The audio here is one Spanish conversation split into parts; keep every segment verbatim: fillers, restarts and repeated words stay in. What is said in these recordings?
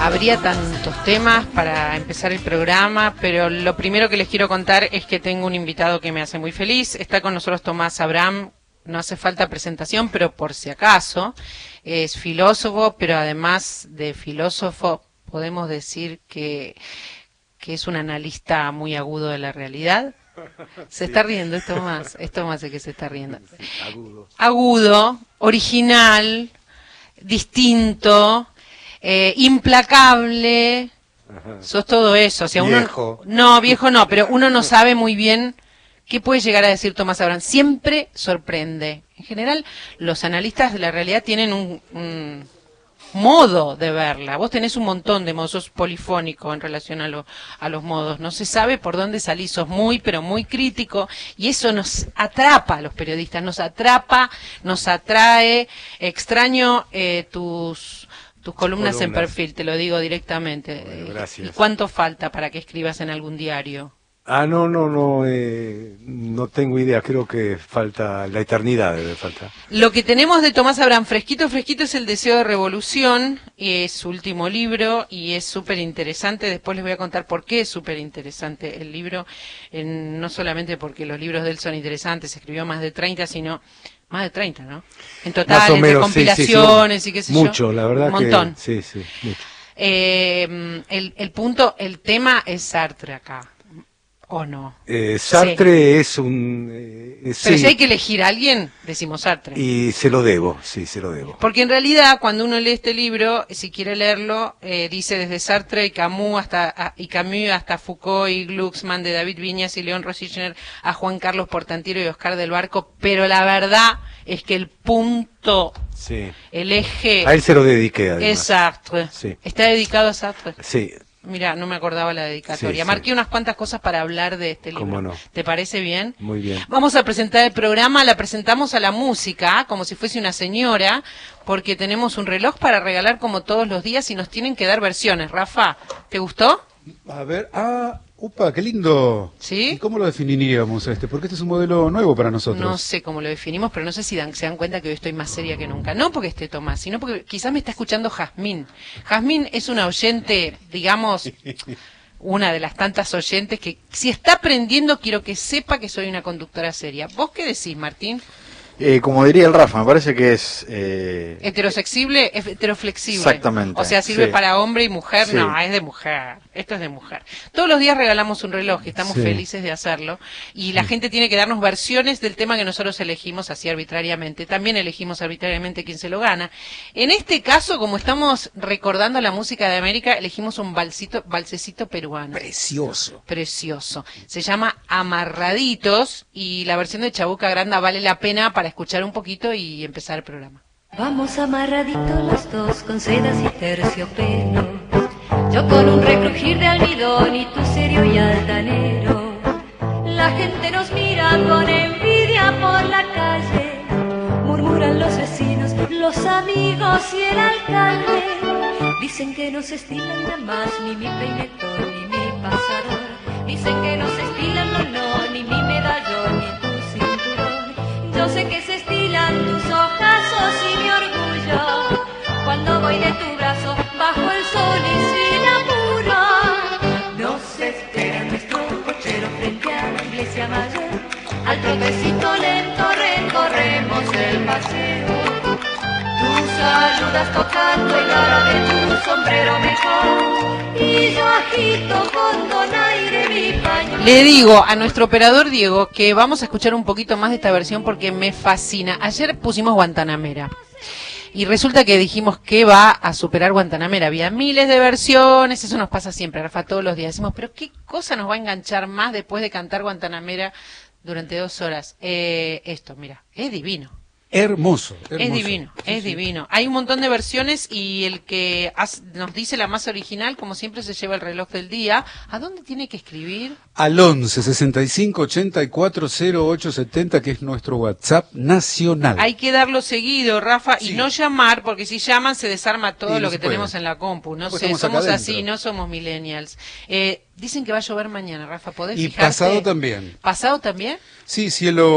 Habría tantos temas para empezar el programa, pero lo primero que les quiero contar es que tengo un invitado que me hace muy feliz. Está con nosotros Tomás Abraham, no hace falta presentación, pero por si acaso, es filósofo, pero además de filósofo podemos decir que, que es un analista muy agudo de la realidad. Se está riendo, es Tomás, es Tomás el que se está riendo. Sí, agudo. Agudo, original, distinto, eh, implacable. Ajá. Sos todo eso. O sea, viejo. Uno, no, viejo no, pero uno no sabe muy bien qué puede llegar a decir Tomás Abraham. Siempre sorprende. En general, los analistas de la realidad tienen un, un modo de verla. Vos tenés un montón de modos, sos polifónico en relación a, lo, a los modos. No se sabe por dónde salís, sos muy, pero muy crítico. Y eso nos atrapa a los periodistas, nos atrapa, nos atrae. Extraño eh, tus... Tus columnas, columnas en perfil, te lo digo directamente. Bueno, gracias. ¿Y cuánto falta para que escribas en algún diario? Ah, no, no, no, eh, no tengo idea, creo que falta, la eternidad debe faltar. Lo que tenemos de Tomás Abraham, fresquito, fresquito, es El deseo de revolución, y es su último libro, y es súper interesante. Después les voy a contar por qué es súper interesante el libro, eh, no solamente porque los libros de él son interesantes, escribió más de treinta, sino... Más de treinta, ¿no? En total, entre menos, compilaciones sí, sí, sí. y qué sé mucho, yo. Mucho, la verdad. Un montón. Que, sí, sí, mucho. Eh, el, el punto, el tema es Sartre acá, ¿o no? Eh, Sartre sí. es un... Eh, Pero sí. si hay que elegir a alguien, decimos Sartre. Y se lo debo, sí, se lo debo. Porque en realidad, cuando uno lee este libro, si quiere leerlo, eh, dice desde Sartre y Camus hasta a, y Camus hasta Foucault y Glucksmann, de David Viñas y León Rosichner, a Juan Carlos Portantiro y Oscar del Barco, pero la verdad es que el punto, sí. el eje... A él se lo dediqué, además. Es Sartre. Sí. ¿Está dedicado a Sartre? Sí. Mira, no me acordaba la dedicatoria. Sí, Marqué sí. unas cuantas cosas para hablar de este libro. ¿Cómo no? ¿Te parece bien? Muy bien. Vamos a presentar el programa, la presentamos a la música, como si fuese una señora, porque tenemos un reloj para regalar como todos los días y nos tienen que dar versiones. Rafa, ¿te gustó? A ver, ah, upa, qué lindo. ¿Sí? ¿Y cómo lo definiríamos este? Porque este es un modelo nuevo para nosotros. No sé cómo lo definimos, pero no sé si dan, se dan cuenta que hoy estoy más seria que nunca. No porque esté Tomás, sino porque quizás me está escuchando Jazmín. Jazmín es una oyente, digamos, una de las tantas oyentes que si está aprendiendo quiero que sepa que soy una conductora seria. ¿Vos qué decís, Martín? Eh, como diría el Rafa, me parece que es... Eh... Heterosexible, es heteroflexible. Exactamente. O sea, sirve sí. para hombre y mujer. Sí. No, es de mujer. Esto es de mujer. Todos los días regalamos un reloj y estamos sí. felices de hacerlo. Y la gente tiene que darnos versiones del tema que nosotros elegimos así arbitrariamente. También elegimos arbitrariamente quién se lo gana. En este caso, como estamos recordando la música de América, elegimos un balsito, balsecito peruano. Precioso. Precioso. Se llama Amarraditos y la versión de Chabuca Granda vale la pena para escuchar un poquito y empezar el programa. Vamos amarraditos los dos con sedas y terciopelo, yo con un recrujir de almidón y tú serio y altanero. La gente nos mira con envidia por la calle, murmuran los vecinos, los amigos y el alcalde. Dicen que no se estilan nada más ni mi peinetón ni mi pasador. Dicen que no se estilan, no, no, ni mi medallón ni tu cinturón. Yo sé que se estilan tus ojazos y mi orgullo cuando voy de tu brazo bajo el sol y sin apuro. Nos espera nuestro cochero frente a la iglesia mayor. Al trotecito lento recorremos el paseo. Tú saludas tocando el ara de tu sombrero mejor y yo agito con donaire mi pañuelo. Le digo a nuestro operador Diego que vamos a escuchar un poquito más de esta versión porque me fascina. Ayer pusimos Guantanamera y resulta que dijimos que va a superar Guantanamera. Había miles de versiones, eso nos pasa siempre, Rafa, todos los días. Decimos, pero ¿qué cosa nos va a enganchar más después de cantar Guantanamera durante dos horas? Eh, esto, mira, es divino. Hermoso, hermoso. Es divino, sí, es sí. divino. Hay un montón de versiones y el que hace, nos dice la más original, como siempre, se lleva el reloj del día. ¿A dónde tiene que escribir? Al once sesenta y cinco ochenta y cuatro cero ocho setenta, que es nuestro WhatsApp nacional. Hay que darlo seguido, Rafa, Sí. y no llamar, porque si llaman se desarma todo Y no lo se que puede. tenemos en la compu. No Pues sé, estamos acá somos así, adentro. no somos millennials. Eh, Dicen que va a llover mañana, Rafa, ¿podés Y fijarte? pasado también. ¿Pasado también? Sí,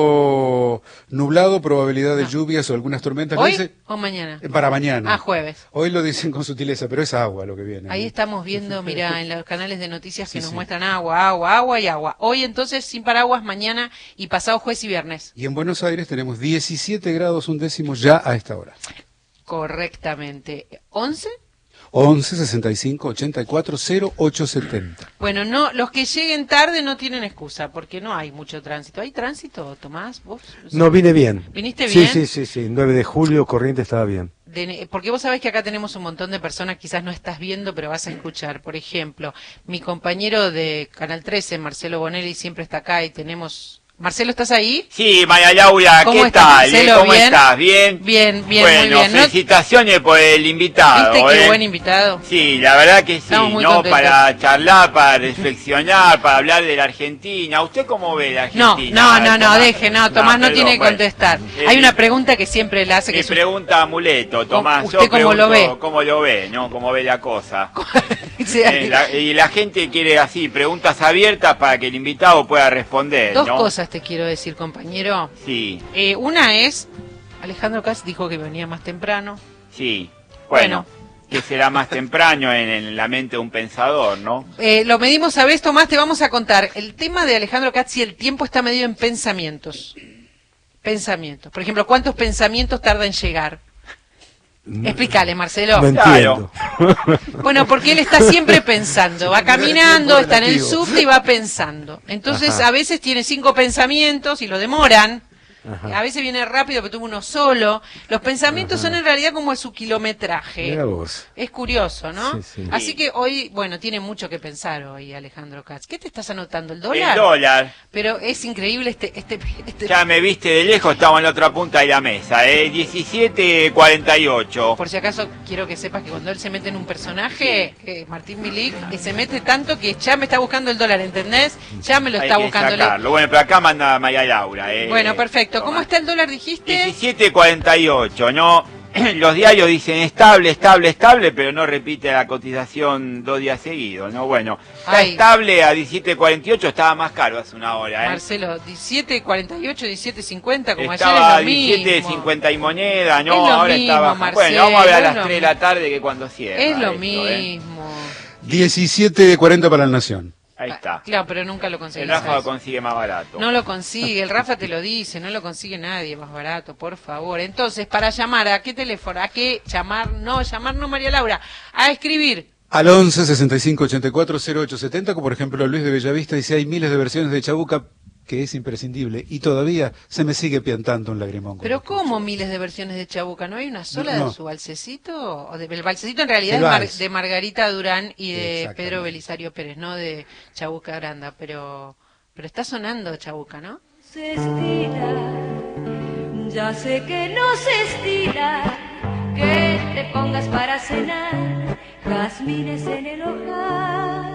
cielo nublado, probabilidad de lluvias o algunas tormentas. Lo ¿Hoy dice- o mañana? eh, Para mañana. Ah, jueves. Hoy lo dicen con sutileza, pero es agua lo que viene. Ahí ¿no? estamos viendo, mira, en los canales de noticias que Sí, nos sí. muestran agua, agua, agua y agua. Hoy entonces sin paraguas, mañana y pasado jueves y viernes. Y en Buenos Aires tenemos diecisiete grados un décimo ya a esta hora. Correctamente. ¿once? once sesenta y cinco ochenta y cuatro cero ocho setenta. Bueno, no, los que lleguen tarde no tienen excusa, porque no hay mucho tránsito. ¿Hay tránsito, Tomás? ¿Vos? No, vine bien. ¿Viniste Sí, bien? sí, sí, sí. nueve de julio, Corriente estaba bien. De- porque vos sabés que acá tenemos un montón de personas, quizás no estás viendo, pero vas a escuchar. Por ejemplo, mi compañero de Canal trece, Marcelo Bonelli, siempre está acá y tenemos... Marcelo, ¿estás ahí? Sí, María Laura, ¿Cómo ¿qué estás, tal? eh? Marcelo? ¿Cómo ¿Bien? estás? ¿Bien? Bien, bien, bueno, muy bien. ¿No- felicitaciones por el invitado. ¿Viste qué eh. buen invitado? Sí, la verdad que sí, Estamos muy ¿no? contentos. Para charlar, para reflexionar, para hablar de la Argentina. ¿Usted cómo ve la No, Argentina? no, no, no, Tomás? deje, no, Tomás no, perdón, tiene que bueno. contestar. Eh, Hay una pregunta que siempre le hace que Me es un- pregunta Amuleto, Tomás. ¿Usted yo cómo lo pregunto ve? ¿Cómo lo ve, no? ¿Cómo ve la cosa? Sí, Eh, la- y la gente quiere así, preguntas abiertas para que el invitado pueda responder, Dos ¿no? cosas te quiero decir, compañero. Sí, Eh, una es, Alejandro Katz dijo que venía más temprano. sí. Bueno. Bueno, que será más temprano en, en la mente de un pensador, ¿no? Eh, lo medimos a vez, Tomás, te vamos a contar. El tema de Alejandro Katz y el tiempo está medido en pensamientos. Pensamientos. Por ejemplo, ¿cuántos pensamientos tarda en llegar? Explícale, Marcelo. No entiendo. Bueno, porque él está siempre pensando, va caminando, tiempo está en el relativo. subte y va pensando. Entonces, Ajá. a veces tiene cinco pensamientos y lo demoran. Ajá. A veces viene rápido, pero tuvo uno solo. Los pensamientos son en realidad como su kilometraje. Mirá vos. Es curioso, ¿no? Sí, sí. Así que hoy, bueno, tiene mucho que pensar hoy Alejandro Katz. ¿Qué te estás anotando? ¿El dólar? El dólar. Pero es increíble este... este, este- Ya me viste de lejos, estamos en la otra punta de la mesa, ¿eh? diecisiete cuarenta y ocho. Por si acaso, quiero que sepas que cuando él se mete en un personaje, eh, Martín Milik, eh, se mete tanto que ya me está buscando el dólar, ¿entendés? Ya me lo Hay está que buscando. sacarlo. Bueno, pero acá manda María Laura, ¿eh? Bueno, perfecto. ¿Cómo Toma. está el dólar, dijiste? diecisiete cuarenta y ocho, ¿no? Los diarios dicen estable, estable, estable, pero no repite la cotización dos días seguidos, ¿no? Bueno, está Ay. estable a diecisiete cuarenta y ocho, estaba más caro hace una hora, ¿eh? Marcelo, diecisiete cuarenta y ocho, diecisiete cincuenta, como Estaba ayer es lo mismo. diecisiete cincuenta y moneda, ¿no? Es lo Ahora mismo, está baja. Marcelo, Bueno, vamos a ver a es las lo tres de la mismo. tarde que cuando cierra. Es lo esto, ¿eh? mismo. diecisiete cuarenta para la Nación. Ahí está. Claro, pero nunca lo El conseguís. Rafa lo ¿sabes? consigue más barato. No lo consigue, el Rafa te lo dice, no lo consigue nadie más barato, por favor. Entonces, para llamar, ¿a qué teléfono? ¿A qué llamar? No, llamar no, María Laura. A escribir. Al once sesenta y cinco ochenta y cuatro cero ocho setenta, como por ejemplo Luis de Bellavista dice, hay miles de versiones de Chabuca que es imprescindible y todavía se me sigue piantando un lagrimón. Pero cuando ¿cómo escucho. miles de versiones de Chabuca? ¿No hay una sola No, no. de su balsecito? O de, el balsecito en realidad El es Mar- vals. de Margarita Durán y de Exactamente. Pedro Belisario Pérez, no de Chabuca Granda, pero pero está sonando Chabuca, ¿no? Se estila, ya sé que no se estila, que te pongas para cenar, jazmines en el hogar.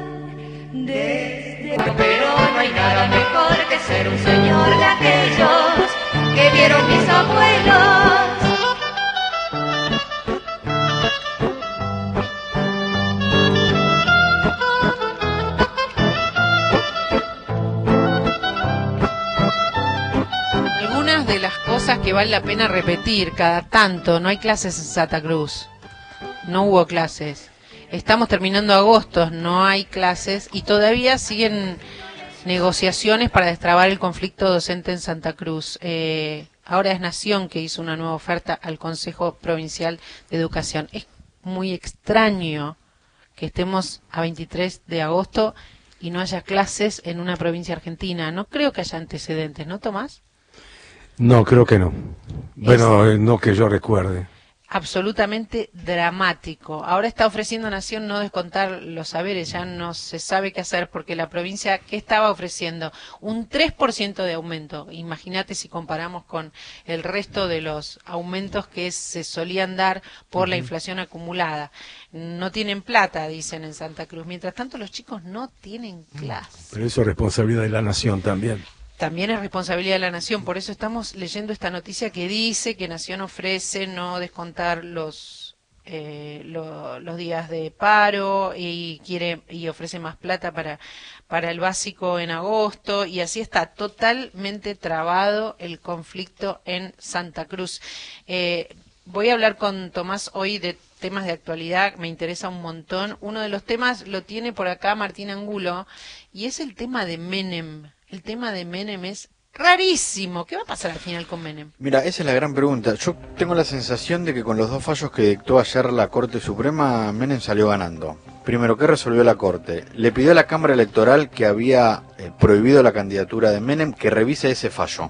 Desde pero no hay nada mejor que ser un señor de aquellos que vieron mis abuelos. Algunas de las cosas que vale la pena repetir cada tanto, no hay clases en Santa Cruz, no hubo clases, estamos terminando agosto, no hay clases y todavía siguen negociaciones para destrabar el conflicto docente en Santa Cruz. Eh, ahora es Nación que hizo una nueva oferta al Consejo Provincial de Educación. Es muy extraño que estemos a veintitrés de agosto y no haya clases en una provincia argentina. No creo que haya antecedentes, ¿no, Tomás? No, creo que no. Bueno, eh, no que yo recuerde. Absolutamente dramático. Ahora está ofreciendo Nación no descontar los saberes, ya no se sabe qué hacer porque la provincia, ¿qué estaba ofreciendo? Un tres por ciento de aumento. Imagínate si comparamos con el resto de los aumentos que se solían dar por la inflación acumulada. No tienen plata, dicen en Santa Cruz. Mientras tanto, los chicos no tienen clase. Pero eso es responsabilidad de la nación también. También es responsabilidad de la Nación, por eso estamos leyendo esta noticia que dice que Nación ofrece no descontar los eh, lo- los días de paro y quiere y ofrece más plata para para el básico en agosto, y así está totalmente trabado el conflicto en Santa Cruz. Eh, voy a hablar con Tomás hoy de temas de actualidad, me interesa un montón. Uno de los temas lo tiene por acá Martín Angulo, y es el tema de Menem. El tema de Menem es rarísimo. ¿Qué va a pasar al final con Menem? Mira, esa es la gran pregunta. Yo tengo la sensación de que con los dos fallos que dictó ayer la Corte Suprema, Menem salió ganando. Primero, ¿qué resolvió la Corte? Le pidió a la Cámara Electoral, que había eh, prohibido la candidatura de Menem, que revise ese fallo.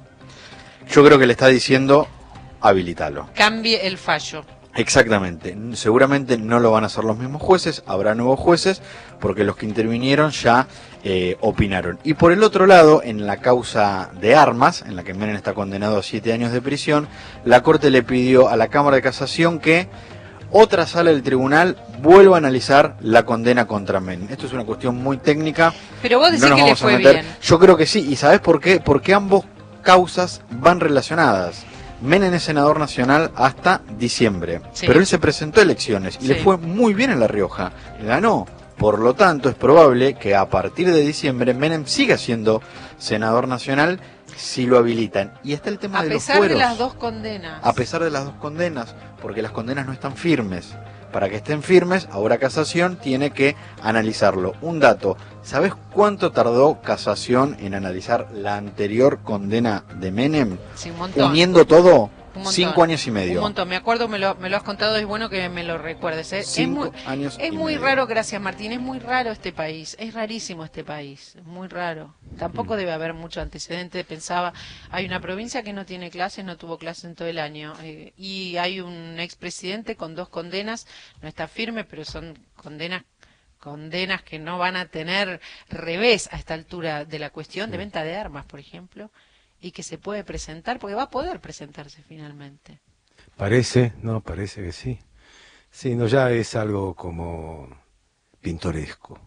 Yo creo que le está diciendo, habilitalo. Cambie el fallo. Exactamente, seguramente no lo van a hacer los mismos jueces, habrá nuevos jueces, porque los que intervinieron ya eh, opinaron. Y por el otro lado, en la causa de armas, en la que Menem está condenado a siete años de prisión, la Corte le pidió a la Cámara de Casación que otra sala del tribunal vuelva a analizar la condena contra Menem. Esto es una cuestión muy técnica. Pero vos decís no nos que le vamos a fue meter. bien. Yo creo que sí, ¿y sabés por qué? Porque ambos causas van relacionadas. Menem es senador nacional hasta diciembre, Sí. pero él se presentó a elecciones y Sí. le fue muy bien en La Rioja, ganó. Por lo tanto, es probable que a partir de diciembre Menem siga siendo senador nacional si lo habilitan. Y está el tema A de los pesar de fueros. las dos condenas. A pesar de las dos condenas, porque las condenas no están firmes. Para que estén firmes, ahora Casación tiene que analizarlo. Un dato, ¿sabés cuánto tardó Casación en analizar la anterior condena de Menem? Sí, un montón. Uniendo todo, Un montón. cinco años y medio. Un montón, me acuerdo, me lo, me lo has contado, es bueno que me lo recuerdes. ¿eh? Es Cinco muy, años es y muy medio. raro, gracias Martín, es muy raro este país, es rarísimo este país, es muy raro. Tampoco Mm. debe haber mucho antecedente, pensaba, hay una provincia que no tiene clases, no tuvo clases en todo el año, eh, y hay un expresidente con dos condenas, no está firme, pero son condenas condenas que no van a tener revés a esta altura de la cuestión de venta de armas, por ejemplo, y que se puede presentar, porque va a poder presentarse finalmente. Parece, no, parece que sí. Sí, no, ya es algo como pintoresco.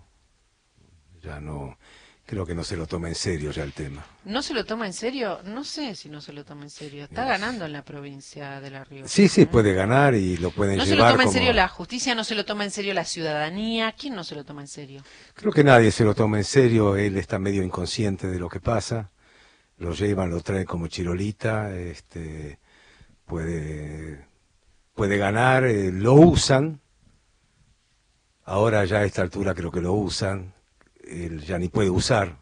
Ya no, creo que no se lo toma en serio ya el tema. ¿No se lo toma en serio? No sé si no se lo toma en serio. Está ganando en la provincia de La Rioja. Sí, sí, ¿eh? puede ganar y lo pueden No se lo llevar toma en como... serio la justicia, no se lo toma en serio la ciudadanía. ¿Quién no se lo toma en serio? Creo que nadie se lo toma en serio, él está medio inconsciente de lo que pasa. Lo llevan, lo traen como chirolita, este, puede, puede ganar, eh, lo usan. Ahora ya a esta altura creo que lo usan, él ya ni puede usar.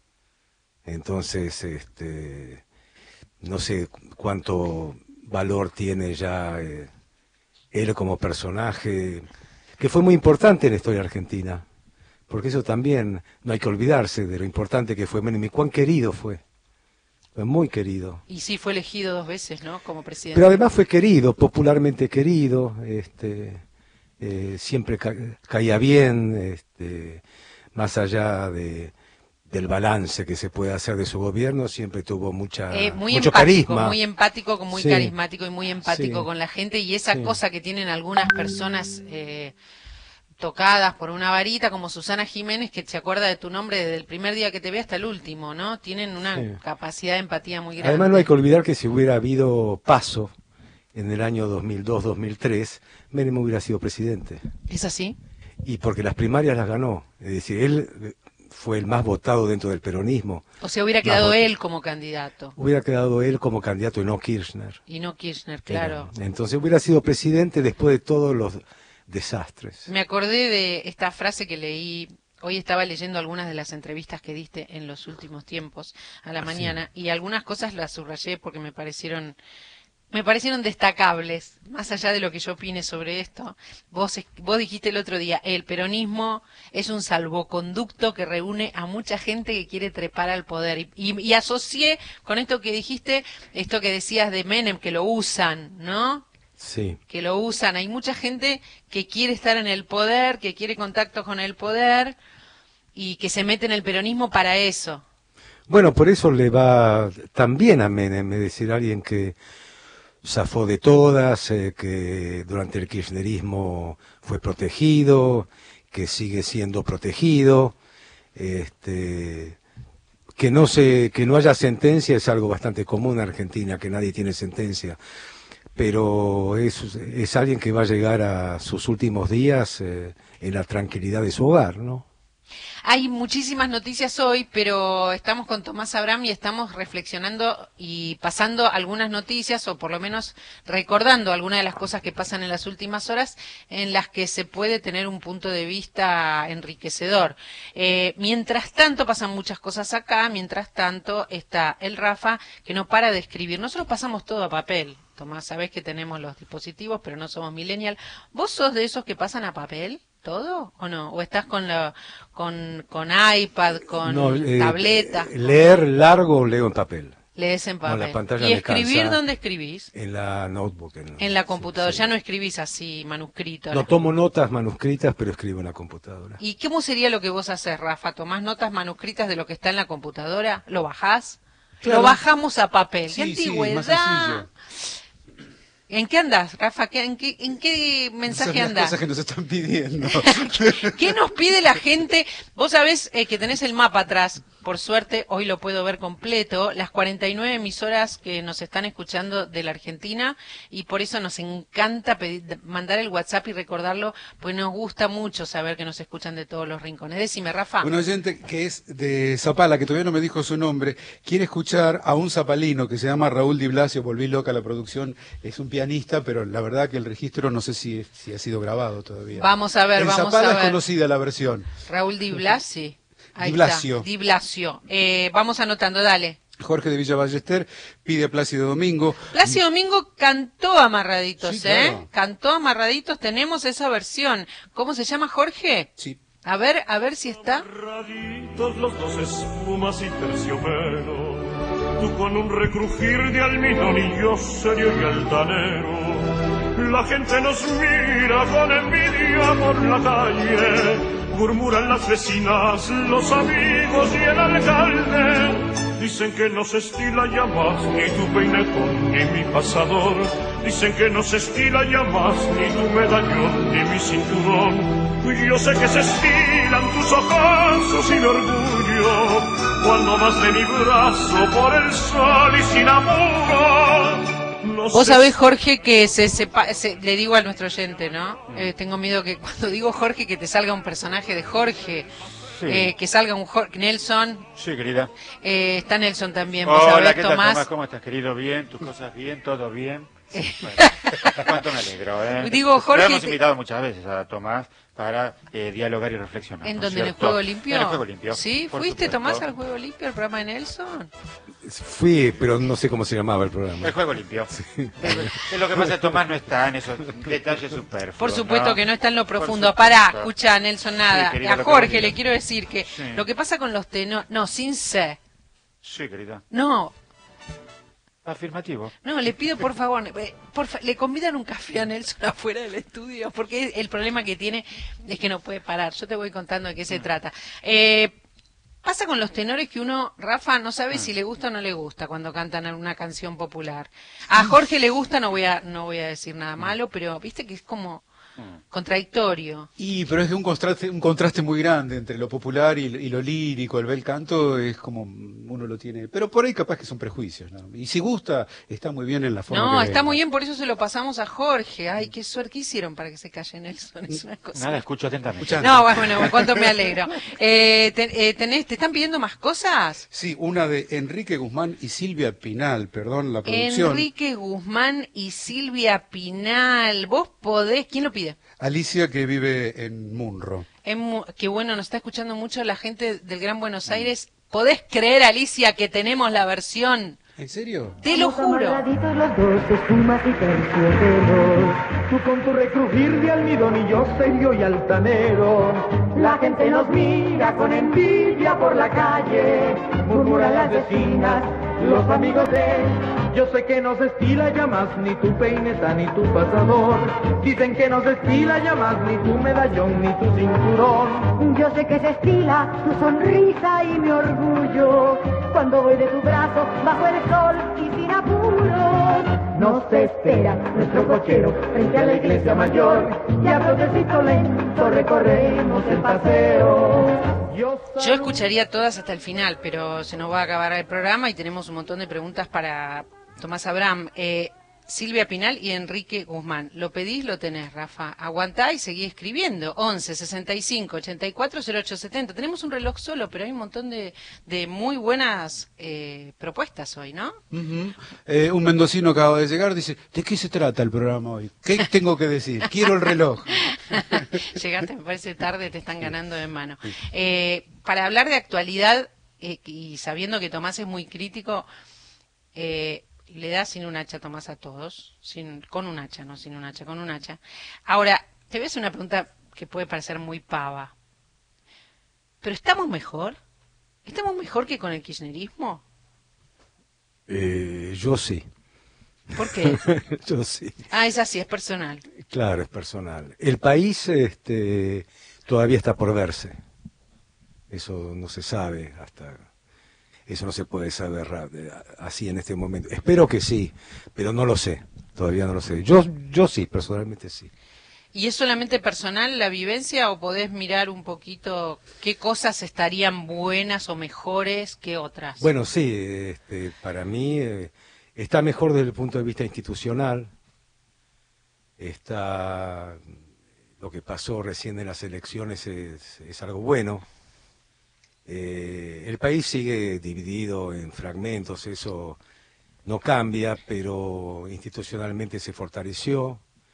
Entonces, este, no sé cuánto valor tiene ya eh, él como personaje, que fue muy importante en la historia argentina, porque eso también no hay que olvidarse de lo importante que fue Menem y cuán querido fue. Fue muy querido. Y sí, fue elegido dos veces, ¿no? Como presidente. Pero además fue querido, popularmente querido, este, eh, siempre ca caía bien, este, más allá de, del balance que se puede hacer de su gobierno, siempre tuvo mucha, Eh, muy mucho empático, carisma. muy empático, muy Sí. carismático y muy empático Sí. con la gente. Y esa Sí. cosa que tienen algunas personas eh, tocadas por una varita, como Susana Jiménez, que se acuerda de tu nombre desde el primer día que te ve hasta el último, ¿no? Tienen una Sí. capacidad de empatía muy grande. Además no hay que olvidar que si hubiera habido paso en el año dos mil dos dos mil tres, Menem hubiera sido presidente. ¿Es así? Y porque las primarias las ganó. Es decir, él eh, fue el más votado dentro del peronismo. O sea, hubiera Más quedado votos. él como candidato Hubiera quedado él como candidato y no Kirchner. y no Kirchner, claro. Pero, entonces hubiera sido presidente después de todos los desastres. Me acordé de esta frase que leí, hoy estaba leyendo algunas de las entrevistas que diste en los últimos tiempos a la Ah, mañana y algunas cosas las subrayé porque me parecieron me parecieron destacables, más allá de lo que yo opine sobre esto. Vos es- vos dijiste el otro día, el peronismo es un salvoconducto que reúne a mucha gente que quiere trepar al poder y, y, y asocié con esto que dijiste, esto que decías de Menem, que lo usan, ¿no? Sí. Que lo usan. Hay mucha gente que quiere estar en el poder, que quiere contacto con el poder y que se mete en el peronismo para eso. Bueno, por eso le va también a Menem, es decir, alguien que zafó de todas, eh, que durante el kirchnerismo fue protegido, que sigue siendo protegido, este, que no se, que no haya sentencia es algo bastante común en Argentina, que nadie tiene sentencia. pero es, es alguien que va a llegar a sus últimos días eh, en la tranquilidad de su hogar, ¿no? Hay muchísimas noticias hoy, pero estamos con Tomás Abraham y estamos reflexionando y pasando algunas noticias, o por lo menos recordando algunas de las cosas que pasan en las últimas horas, en las que se puede tener un punto de vista enriquecedor. Eh, mientras tanto pasan muchas cosas acá, mientras tanto está el Rafa, que no para de escribir. Nosotros pasamos todo a papel. Tomás, sabés que tenemos los dispositivos, pero no somos millennial. ¿Vos sos de esos que pasan a papel? ¿Todo o no? ¿O estás con la con, con iPad, con No, eh, tableta? Leer largo leo en papel. Lees en papel. No, la pantalla ¿Y me escribir cansa. ¿Dónde escribís? En la notebook. En, En la computadora. sí, Ya sí. no escribís así, manuscrito. No tomo notas manuscritas, pero escribo en la computadora. ¿Y cómo sería lo que vos haces, Rafa? ¿Tomás notas manuscritas de lo que está en la computadora? ¿Lo bajás? Claro. Lo bajamos a papel. Sí, ¡Qué sí, antigüedad! más sencillo. ¿En qué andás, Rafa? ¿Qué- ¿En qué, en qué mensaje Son las andás? cosas que nos están pidiendo. ¿Qué nos pide la gente? Vos sabés eh, que tenés el mapa atrás. Por suerte, hoy lo puedo ver completo. Las cuarenta y nueve emisoras que nos están escuchando de la Argentina. Y por eso nos encanta pedir, mandar el WhatsApp y recordarlo. Pues nos gusta mucho saber que nos escuchan de todos los rincones. Decime, Rafa. Un oyente que es de Zapala, que todavía no me dijo su nombre, quiere escuchar a un zapalino que se llama Raúl Di Blasio. Volví loca la producción. Es un pianista, pero la verdad que el registro no sé si, si ha sido grabado todavía. Vamos a ver, en vamos Zapala a es ver. conocida la versión. Raúl Di Blasi. Ahí Di Blasio. está. Di Blasio. Eh, vamos anotando, dale. Jorge de Villa Ballester pide a Plácido Domingo. Plácido Domingo cantó Amarraditos, Sí, ¿eh? claro. Cantó Amarraditos, tenemos esa versión. ¿Cómo se llama, Jorge? Sí. A ver, a ver si está. Amarraditos los dos espumas y terciopelo, tú con un recrujir de almidón y yo serio y altanero. La gente nos mira con envidia por la calle, murmuran las vecinas, los amigos y el alcalde. Dicen que no se estila ya más ni tu peinetón ni mi pasador. Dicen que no se estila ya más ni tu medallón ni mi cinturón. Yo sé que se estilan tus ojazos y de orgullo, cuando más de mi brazo por el sol y sin amor. No Vos sé sabés, Jorge, que se, sepa, se le digo a nuestro oyente, ¿no? Eh, tengo miedo que cuando digo Jorge que te salga un personaje de Jorge, Sí. eh, que salga un Jorge. Nelson, Sí, querida. eh, está Nelson también, vos Hola, sabés, ¿qué tal, Tomás. Tomás? ¿Cómo estás, querido? ¿Bien? ¿Tus cosas bien? ¿Todo bien? Sí, bueno, cuánto me alegro, ¿eh? Digo, Jorge, Lo hemos te- invitado muchas veces a Tomás para eh, dialogar y reflexionar. ¿En ¿no es donde en el cierto? Juego Limpio? En el Juego Limpio. ¿Sí? por ¿Fuiste, supuesto. Tomás, al Juego Limpio, al programa de Nelson? Fui, pero no sé cómo se llamaba el programa. El Juego Limpio. Es lo que pasa, Tomás no está en esos detalles superfluos. Por supueto ¿no? que no está en lo Por profundo. supuesto. Pará, escucha, Nelson, nada. Sí, querida, a lo que Jorge vos digas. le quiero decir que Sí. lo que pasa con los tenores... No, sin C. Sí, querida. No, Afirmativo. no, le pido por favor, eh, por fa- le convidan un café a Nelson afuera del estudio, porque el problema que tiene es que no puede parar. Yo te voy contando de qué se trata. Eh, pasa con los tenores que uno, Rafa, no sabe si le gusta o no le gusta cuando cantan alguna canción popular. A Jorge le gusta, no voy a, no voy a decir nada malo, pero viste que es como contradictorio. Y, pero es que un contraste, un contraste muy grande entre lo popular y, y lo lírico, el bel canto, es como uno lo tiene. Pero por ahí capaz que son prejuicios, ¿no? Y si gusta, está muy bien en la forma. No, que está venga. muy bien, por eso se lo pasamos a Jorge. Ay, qué suerte, ¿qué hicieron para que se calle Nelson? Es una cosa. Nada, escucho atentamente. Escuchando. No, bueno, bueno, cuánto me alegro. Eh, te, eh, tenés, ¿te están pidiendo más cosas? Sí, una de Enrique Guzmán y Silvia Pinal, perdón la producción. Enrique Guzmán y Silvia Pinal. Vos podés, ¿quién lo pide? Alicia, que vive en Munro. Es mu- qué bueno, nos está escuchando mucho la gente del Gran Buenos Aires. ¿Podés creer, Alicia, que tenemos la versión? ¿En serio? Te lo juro. Amarraditos los dos, espumas y terciopelos. Tú con tu recrujir de almidón y yo serio y altanero. La gente nos mira con envidia por la calle. Murmuran las vecinas, los amigos de... Yo sé que no se estila ya más ni tu peineta ni tu pasador. Dicen que no se estila ya más ni tu medallón ni tu cinturón. Yo sé que se estila tu sonrisa y mi orgullo cuando voy de tu brazo bajo el sol y sin apuros. Nos espera nuestro cochero frente a la iglesia mayor y a trotecito lento recorremos el paseo. Yo, Yo escucharía todas hasta el final, pero se nos va a acabar el programa y tenemos un montón de preguntas para Tomás Abraham. Eh, Silvia Pinal y Enrique Guzmán. Lo pedís, lo tenés, Rafa. Aguantá y seguí escribiendo. once, sesenta y cinco, ochenta y cuatro, cero ocho setenta. Tenemos un reloj solo, pero hay un montón de, de muy buenas eh, propuestas hoy, ¿no? Uh-huh. eh, un mendocino acaba de llegar, dice, ¿de qué se trata el programa hoy? ¿Qué tengo que decir? Quiero el reloj. Llegaste, me parece tarde, te están ganando de mano. Eh, para hablar de actualidad, eh, y sabiendo que Tomás es muy crítico, eh, le da sin un hacha Tomás a todos, sin, con un hacha, no sin un hacha, con un hacha. Ahora, te voy a hacer una pregunta que puede parecer muy pava. ¿Pero estamos mejor? ¿Estamos mejor que con el kirchnerismo? Eh, yo sí. ¿Por qué? Yo sí. Ah, es así, es personal. Claro, es personal. El país este, todavía está por verse. Eso no se sabe hasta... Eso no se puede saber así en este momento. Espero que sí, pero no lo sé. Todavía no lo sé. Yo, yo sí, personalmente sí. ¿Y es solamente personal la vivencia o podés mirar un poquito qué cosas estarían buenas o mejores que otras? Bueno, sí, este, para mí eh, está mejor desde el punto de vista institucional. Está lo que pasó recién en las elecciones es, es algo bueno. Eh, el país sigue dividido en fragmentos, eso no cambia, pero institucionalmente se fortaleció.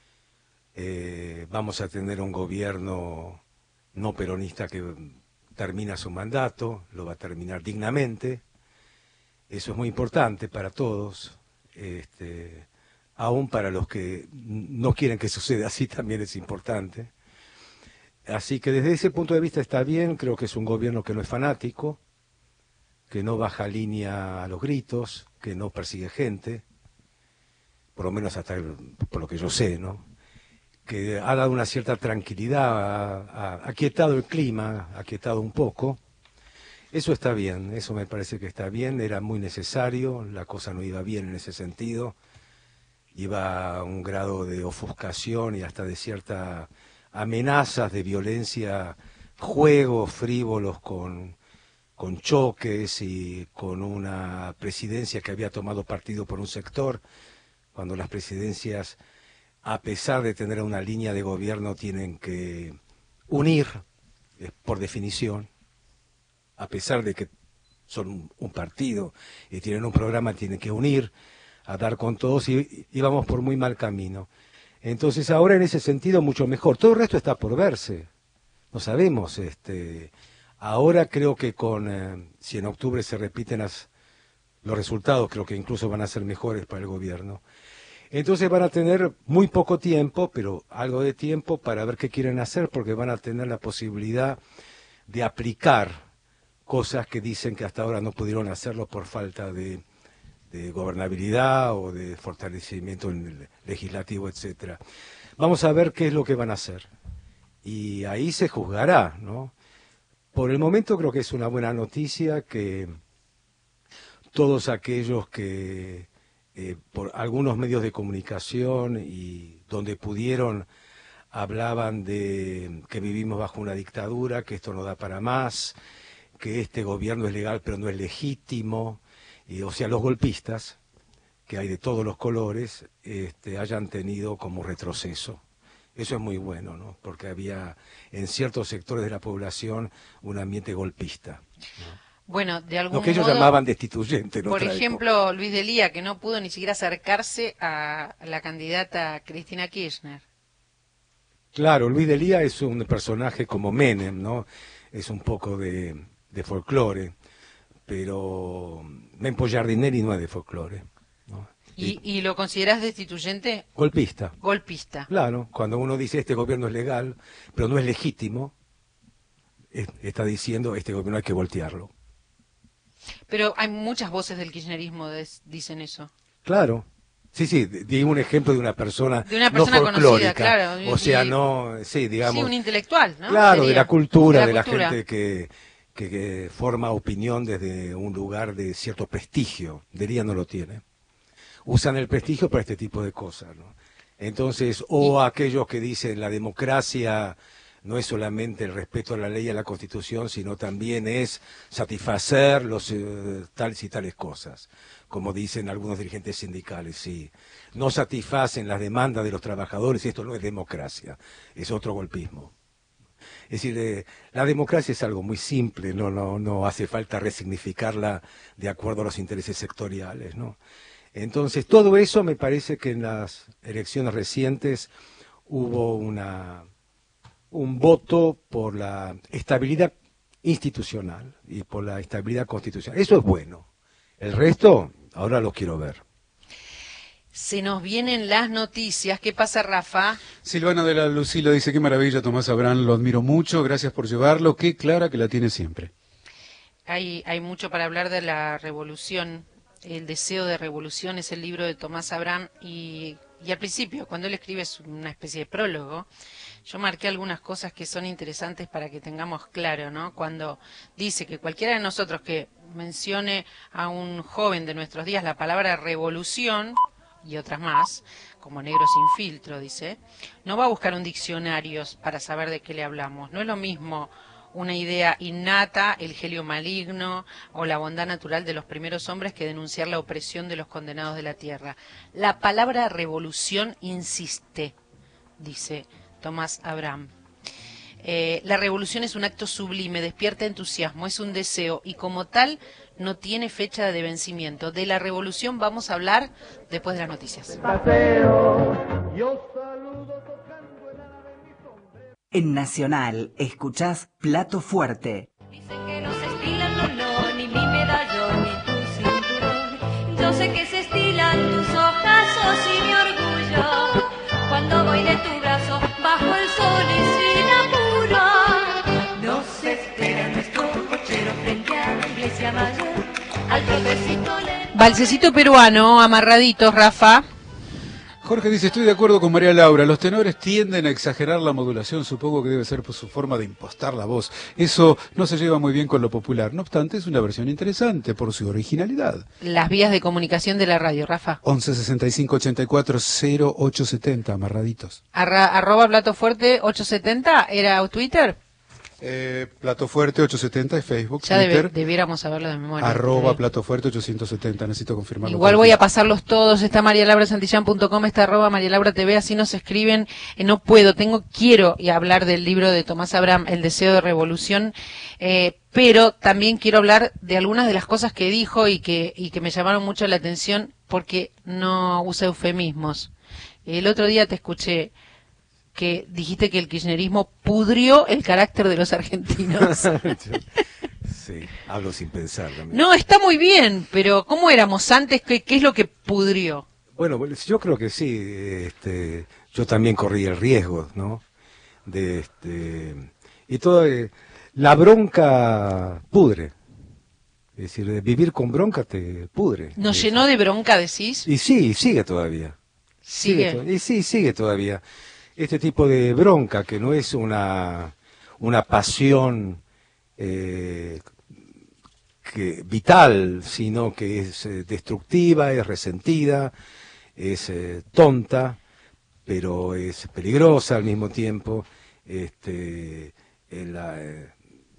Eh, vamos a tener un gobierno no peronista que termina su mandato, lo va a terminar dignamente. Eso es muy importante para todos, este, aún para los que no quieren que suceda así también es importante. Así que desde ese punto de vista está bien, creo que es un gobierno que no es fanático, que no baja línea a los gritos, que no persigue gente, por lo menos hasta el, por lo que yo sé, ¿no? Que ha dado una cierta tranquilidad, ha, ha aquietado el clima, ha aquietado un poco. Eso está bien, eso me parece que está bien, era muy necesario, la cosa no iba bien en ese sentido, iba a un grado de ofuscación y hasta de cierta... amenazas de violencia, juegos frívolos con, con choques y con una presidencia que había tomado partido por un sector, cuando las presidencias, a pesar de tener una línea de gobierno, tienen que unir, eh, por definición, a pesar de que son un, un partido y tienen un programa, tienen que unir, a dar con todos y, y vamos por muy mal camino. Entonces ahora en ese sentido mucho mejor. Todo el resto está por verse. No sabemos. Este, ahora creo que con eh, si en octubre se repiten las, los resultados, creo que incluso van a ser mejores para el gobierno. Entonces van a tener muy poco tiempo, pero algo de tiempo para ver qué quieren hacer, porque van a tener la posibilidad de aplicar cosas que dicen que hasta ahora no pudieron hacerlo por falta de... de gobernabilidad o de fortalecimiento en el legislativo, etcétera. Vamos a ver qué es lo que van a hacer. Y ahí se juzgará, ¿no? Por el momento creo que es una buena noticia que todos aquellos que eh, por algunos medios de comunicación y donde pudieron hablaban de que vivimos bajo una dictadura, que esto no da para más, que este gobierno es legal pero no es legítimo, y, o sea, los golpistas, que hay de todos los colores, este, hayan tenido como retroceso. Eso es muy bueno, ¿no? Porque había en ciertos sectores de la población un ambiente golpista, ¿no? Bueno, de algún lo que ellos modo, llamaban destituyente. Por ejemplo, época. Luis Delía, que no pudo ni siquiera acercarse a la candidata Cristina Kirchner. Claro, Luis Delía es un personaje como Menem, ¿no? Es un poco de, de folclore. Pero Mempo Giardinelli no es de folclore, ¿no? ¿Y, ¿Y lo considerás destituyente? Golpista. Golpista. Claro, cuando uno dice este gobierno es legal, pero no es legítimo, es, está diciendo este gobierno hay que voltearlo. Pero hay muchas voces del kirchnerismo que dicen eso. Claro. Sí, sí, di un ejemplo de una persona de una persona no folclórica, conocida, claro. O sea, y, no, sí, digamos. Sí, un intelectual, ¿no? Claro, Sería. de la cultura, de la, de la cultura. gente que, que, que forma opinión desde un lugar de cierto prestigio. Delía no lo tiene. Usan el prestigio para este tipo de cosas, ¿no? Entonces, o y, aquellos que dicen la democracia no es solamente el respeto a la ley y a la Constitución, sino también es satisfacer los eh, tales y tales cosas. como dicen algunos dirigentes sindicales, sí. No satisfacen las demandas de los trabajadores y esto no es democracia, es otro golpismo. Es decir, eh, la democracia es algo muy simple, no, no, no hace falta resignificarla de acuerdo a los intereses sectoriales, ¿no? Entonces, todo eso me parece que en las elecciones recientes hubo una, un voto por la estabilidad institucional y por la estabilidad constitucional. Eso es bueno. El resto, ahora lo quiero ver. Se nos vienen las noticias. ¿Qué pasa, Rafa? Silvana de la Lucila dice, qué maravilla, Tomás Abraham, lo admiro mucho, gracias por llevarlo, qué clara que la tiene siempre. Hay, hay mucho para hablar de la revolución. El deseo de revolución es el libro de Tomás Abraham y, y al principio, cuando él escribe es una especie de prólogo, yo marqué algunas cosas que son interesantes para que tengamos claro, ¿no? Cuando dice que cualquiera de nosotros que mencione a un joven de nuestros días la palabra revolución y otras más, como Negro sin filtro, dice, no va a buscar un diccionario para saber de qué le hablamos. No es lo mismo una idea innata, el genio maligno o la bondad natural de los primeros hombres que denunciar la opresión de los condenados de la tierra. La palabra revolución insiste, dice Tomás Abraham. Eh, la revolución es un acto sublime, despierta entusiasmo, es un deseo y como tal no tiene fecha de vencimiento. De la revolución vamos a hablar después de las noticias. En Nacional, escuchás Plato Fuerte. Dicen que no se estilan, no, no, ni mi medallón, ni tu cinturón. Yo sé que se estilan tus ojazos y mi orgullo. Cuando voy de tu brazo, bajo el sol y sin apuro. No se espera nuestro cochero frente a la iglesia mayor. Al trotecito le... Valsecito peruano, amarraditos, Rafa. Jorge dice, estoy de acuerdo con María Laura, los tenores tienden a exagerar la modulación, supongo que debe ser por su forma de impostar la voz. Eso no se lleva muy bien con lo popular, no obstante es una versión interesante por su originalidad. Las vías de comunicación de la radio, Rafa. once sesenta y cinco ochenta y cuatro cero ocho setenta, amarraditos. Arra, arroba Plato Fuerte ochocientos setenta, ¿era Twitter? Eh, Plato Fuerte ochocientos setenta es Facebook, ya Twitter. Debe, debiéramos saberlo de memoria. Arroba eh. Plato Fuerte ochocientos setenta, necesito confirmarlo. Igual voy a pasarlos todos, está maría laura santillán punto com, está arroba María Laura T V, así nos escriben. Eh, no puedo, tengo, quiero y hablar del libro de Tomás Abraham, El deseo de revolución, eh, pero también quiero hablar de algunas de las cosas que dijo y que, y que me llamaron mucho la atención porque no usa eufemismos. El otro día te escuché que dijiste que el kirchnerismo pudrió el carácter de los argentinos. Sí, hablo sin pensar también. No, está muy bien, pero ¿cómo éramos antes? ¿Qué, qué es lo que pudrió? Bueno, yo creo que sí. Este, yo también corrí el riesgo, ¿no? De este, y todo, eh, la bronca pudre. Es decir, de vivir con bronca te pudre. ¿Nos llenó de bronca, decís? Y sí, sigue todavía. Sigue. sigue to- y sí, sigue todavía. Este tipo de bronca que no es una, una pasión eh, que, vital, sino que es eh, destructiva, es resentida, es eh, tonta, pero es peligrosa al mismo tiempo. Este, el, eh,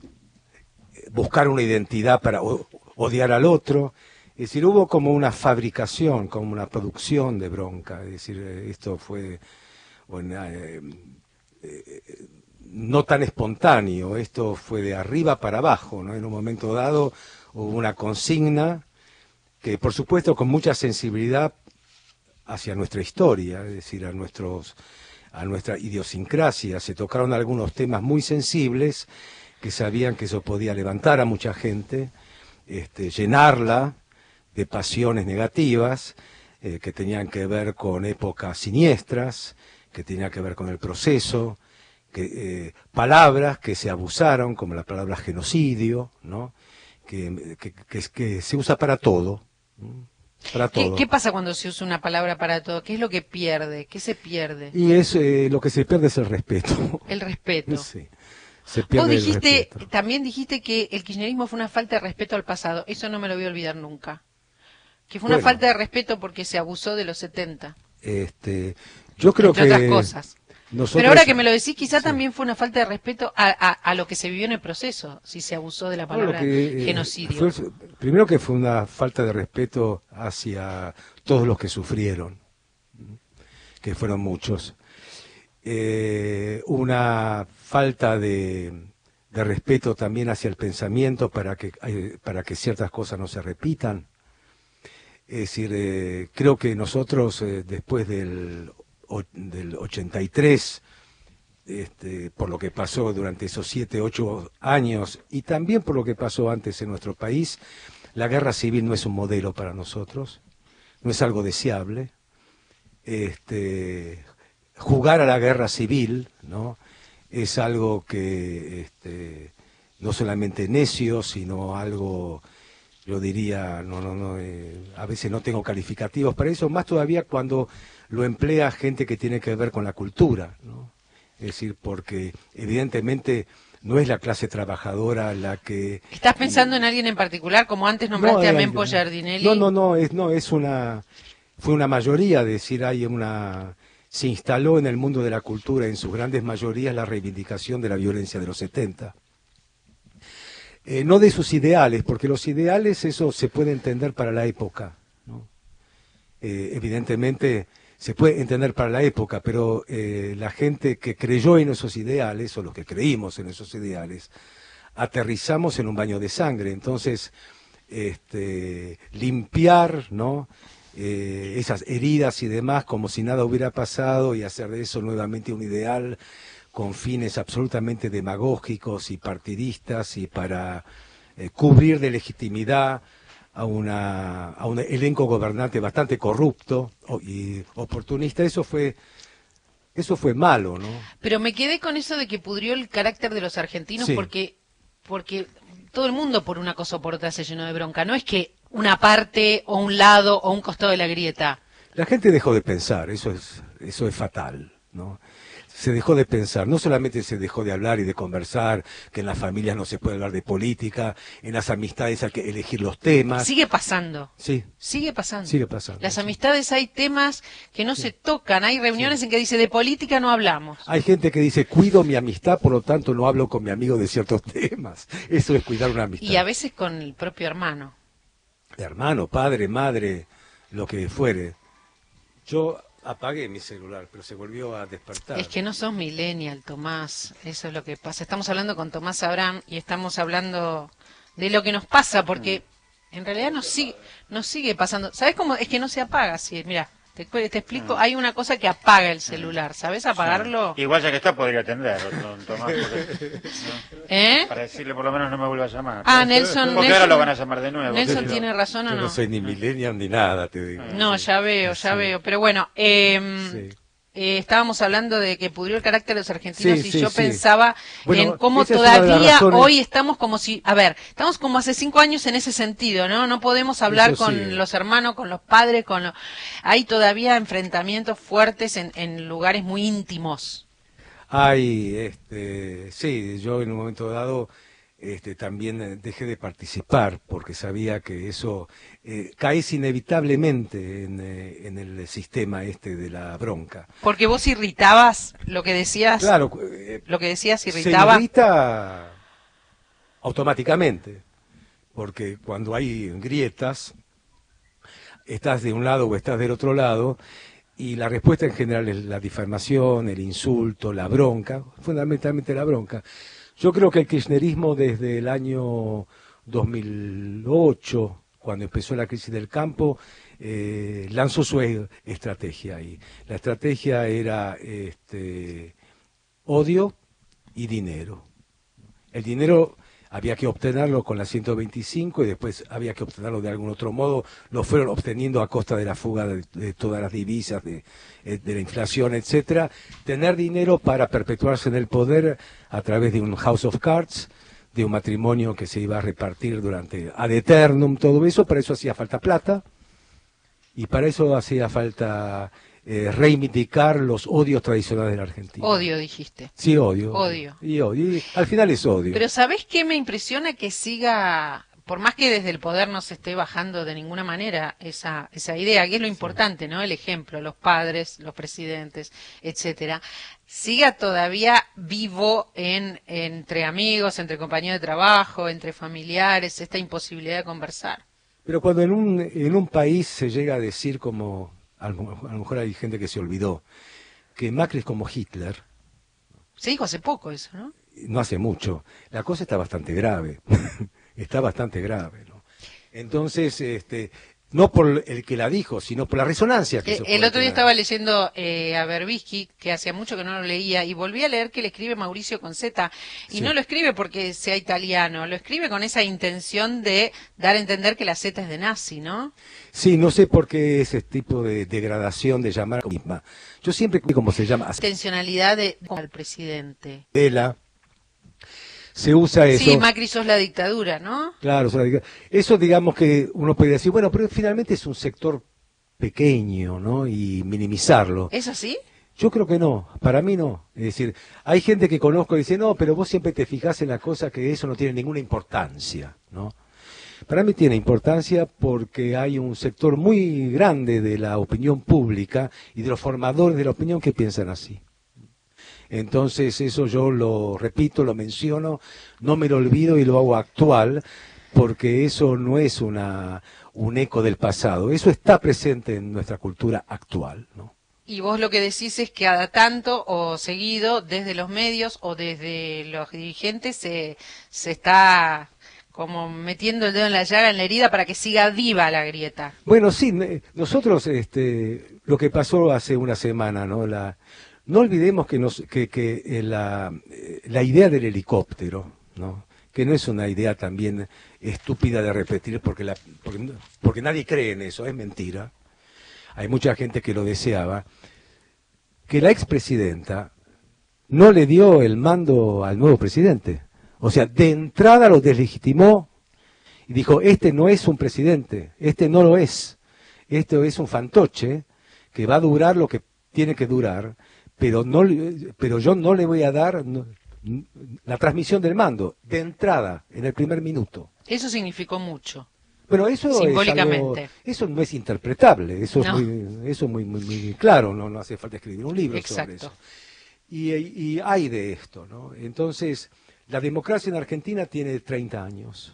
buscar una identidad para o- odiar al otro. Es decir, hubo como una fabricación, como una producción de bronca. Es decir, eh, esto fue... Bueno, eh, eh, no tan espontáneo, esto fue de arriba para abajo, ¿no? En un momento dado hubo una consigna que, por supuesto, con mucha sensibilidad hacia nuestra historia, es decir, a nuestros, a nuestra idiosincrasia, se tocaron algunos temas muy sensibles que sabían que eso podía levantar a mucha gente, este, llenarla de pasiones negativas eh, que tenían que ver con épocas siniestras, que tenía que ver con el proceso, que, eh, palabras que se abusaron, como la palabra genocidio, ¿no? que, que, que, que se usa para todo. ¿no? Para ¿Qué, todo. ¿Qué pasa cuando se usa una palabra para todo? ¿Qué es lo que pierde? ¿Qué se pierde? Y es eh, lo que se pierde es el respeto. El respeto. Sí, se pierde Vos el dijiste, respeto. también dijiste que el kirchnerismo fue una falta de respeto al pasado. Eso no me lo voy a olvidar nunca. Que fue una Bueno. falta de respeto porque se abusó de los setenta. Este, yo creo entre que otras cosas. Nosotros, Pero ahora que me lo decís, quizá sí. también fue una falta de respeto a, a, a lo que se vivió en el proceso, si se abusó de la palabra que, eh, genocidio. fue, primero que fue una falta de respeto hacia todos los que sufrieron, que fueron muchos. Eh, una falta de, de respeto también hacia el pensamiento para que, eh, para que ciertas cosas no se repitan. Es decir, eh, creo que nosotros eh, después del del ochenta y tres, este, por lo que pasó durante esos siete, ocho años, y también por lo que pasó antes en nuestro país, la guerra civil no es un modelo para nosotros, no es algo deseable. Este, jugar a la guerra civil, ¿no?, es algo que este, no solamente necio, sino algo, yo diría, no, no, no, eh, a veces no tengo calificativos para eso, más todavía cuando lo emplea gente que tiene que ver con la cultura, ¿no? Es decir, porque evidentemente no es la clase trabajadora la que... ¿Estás pensando en alguien en particular, como antes nombraste no, a Mempo alguien, Giardinelli? No, no, no, es, no, es una... Fue una mayoría, es decir, hay una... Se instaló en el mundo de la cultura, en sus grandes mayorías, la reivindicación de la violencia de los setenta. Eh, no de sus ideales, porque los ideales, eso se puede entender para la época, ¿no? Eh, evidentemente se puede entender para la época, pero eh, la gente que creyó en esos ideales, o los que creímos en esos ideales, aterrizamos en un baño de sangre. Entonces, este, limpiar, ¿no?, eh, esas heridas y demás como si nada hubiera pasado y hacer de eso nuevamente un ideal con fines absolutamente demagógicos y partidistas y para eh, cubrir de legitimidad a, una, a un elenco gobernante bastante corrupto y oportunista, eso fue, eso fue malo, ¿no? Pero me quedé con eso de que pudrió el carácter de los argentinos, sí. porque, porque todo el mundo por una cosa o por otra se llenó de bronca. No es que una parte o un lado o un costado de la grieta. La gente dejó de pensar, eso es, eso es fatal, ¿no? Se dejó de pensar, no solamente se dejó de hablar y de conversar, que en las familias no se puede hablar de política, en las amistades hay que elegir los temas. Sigue pasando. Sí. Sigue pasando. Sigue pasando. Las sí. amistades hay temas que no sí. se tocan, hay reuniones sí. en que dice de política no hablamos. Hay gente que dice cuido mi amistad, por lo tanto no hablo con mi amigo de ciertos temas. Eso es cuidar una amistad. Y a veces con el propio hermano. Hermano, padre, madre, lo que fuere. Yo apagué mi celular, pero se volvió a despertar. Es que no sos millennial, Tomás, eso es lo que pasa. Estamos hablando con Tomás Abraham y estamos hablando de lo que nos pasa, porque en realidad nos sigue, nos sigue pasando. ¿Sabes cómo? Es que no se apaga, sí, mira, te, te explico, hay una cosa que apaga el celular, ¿sabes apagarlo? Sí. Igual ya que está podría atender, don Tomás, porque, ¿no? ¿Eh? Para decirle por lo menos no me vuelva a llamar. Ah, Nelson. Porque Nelson, ahora lo van a llamar de nuevo. Nelson pero, tiene razón o no. Yo no soy ni millennial ni nada, te digo. No, ya veo, ya sí. veo. Pero bueno, eh, sí. eh, estábamos hablando de que pudrió el carácter de los argentinos sí, y sí, yo sí. pensaba bueno, en cómo todavía hoy estamos como si, a ver, estamos como hace cinco años en ese sentido, ¿no? No podemos hablar Eso con sí. los hermanos, con los padres, con los... Hay todavía enfrentamientos fuertes en, en lugares muy íntimos. Hay, este, sí, yo en un momento dado... Este, también dejé de participar porque sabía que eso eh, caes inevitablemente en, eh, en el sistema este de la bronca. Porque vos irritabas lo que decías. Claro, eh, lo que decías irritaba. Se irrita automáticamente, porque cuando hay grietas, estás de un lado o estás del otro lado. Y la respuesta en general es la difamación, el insulto, la bronca, fundamentalmente la bronca. Yo creo que el kirchnerismo desde el año dos mil ocho, cuando empezó la crisis del campo, eh, lanzó su estrategia. Y la estrategia era este, odio y dinero. El dinero había que obtenerlo con la ciento veinticinco y después había que obtenerlo de algún otro modo. Lo fueron obteniendo a costa de la fuga de, de todas las divisas, de, de la inflación, etcétera. Tener dinero para perpetuarse en el poder a través de un House of Cards, de un matrimonio que se iba a repartir durante ad eternum, todo eso. Para eso hacía falta plata y para eso hacía falta... Eh, reivindicar los odios tradicionales de la Argentina. Odio, dijiste. Sí, odio. Odio. Y odio. Y al final es odio. Pero ¿sabés qué me impresiona que siga por más que desde el poder no se esté bajando de ninguna manera esa esa idea, que es lo importante, ¿no? El ejemplo, los padres, los presidentes, etcétera, siga todavía vivo en entre amigos, entre compañeros de trabajo, entre familiares, esta imposibilidad de conversar. Pero cuando en un en un país se llega a decir, como a lo, a lo mejor hay gente que se olvidó, que Macri es como Hitler. Se dijo hace poco eso, ¿no? No hace mucho. La cosa está bastante grave. Está bastante grave, ¿no? Entonces, este, no por el que la dijo, sino por la resonancia que El, eso el puede otro día tener. estaba leyendo eh, a Berbisky, que hacía mucho que no lo leía, y volví a leer que le escribe Mauricio con Z, y Sí. no lo escribe porque sea italiano, lo escribe con esa intención de dar a entender que la Z es de nazi, ¿no? Sí, no sé por qué ese tipo de degradación de llamar a la misma. Yo siempre, como se llama, Intencionalidad de al presidente. Adela, se usa eso. Sí, Macri sos la dictadura, ¿no? Claro, o sea, eso digamos que uno puede decir, bueno, pero finalmente es un sector pequeño, ¿no? Y minimizarlo. ¿Es así? Yo creo que no, para mí no. Es decir, hay gente que conozco y dice, no, pero vos siempre te fijás en la cosa que eso no tiene ninguna importancia, ¿no? Para mí tiene importancia porque hay un sector muy grande de la opinión pública y de los formadores de la opinión que piensan así. Entonces eso yo lo repito, lo menciono, no me lo olvido y lo hago actual, porque eso no es una un eco del pasado, eso está presente en nuestra cultura actual, ¿no? Y vos lo que decís es que cada tanto o seguido, desde los medios o desde los dirigentes, se, se está como metiendo el dedo en la llaga, en la herida, para que siga viva la grieta. Bueno, sí, nosotros, este, lo que pasó hace una semana, ¿no? La, no olvidemos que, nos, que, que eh, la, eh, la idea del helicóptero, ¿no? Que no es una idea también estúpida de repetir porque, la, porque, porque nadie cree en eso, es mentira. Hay mucha gente que lo deseaba. Que la expresidenta no le dio el mando al nuevo presidente. O sea, de entrada lo deslegitimó y dijo, este no es un presidente, este no lo es. Esto es un fantoche que va a durar lo que tiene que durar, pero no, pero yo no le voy a dar no, la transmisión del mando de entrada, en el primer minuto. Eso significó mucho. Bueno, eso simbólicamente. Es algo, eso no es interpretable, eso No. es muy, eso es muy, muy, muy claro, no, no hace falta escribir un libro Exacto. sobre eso. Y, y hay de esto, ¿no? Entonces, la democracia en Argentina tiene treinta años.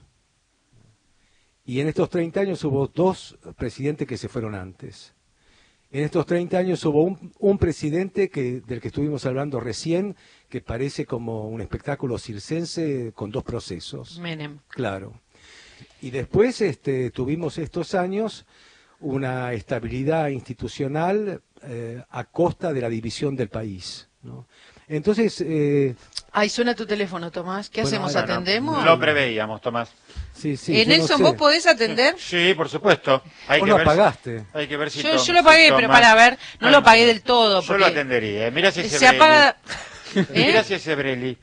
Y en estos treinta años hubo dos presidentes que se fueron antes. En estos treinta años hubo un, un presidente que, del que estuvimos hablando recién, que parece como un espectáculo circense con dos procesos. Menem. Claro. Y después este, tuvimos estos años una estabilidad institucional eh, a costa de la división del país, ¿no? Entonces... Eh, Ay, suena tu teléfono, Tomás. ¿Qué Bueno, hacemos? bueno, ¿Atendemos? Lo preveíamos, Tomás. sí, sí, Eh, yo no Nelson, sé. ¿vos podés atender? Sí, por supuesto. Hay Vos que lo ver si- apagaste. hay que ver si Yo, Tom- yo lo pagué, si pero Tomás- para ver, no Bueno, lo pagué del todo. Yo Porque lo atendería. Mira si ese se apaga... ¿Eh? Mira si ese Breli.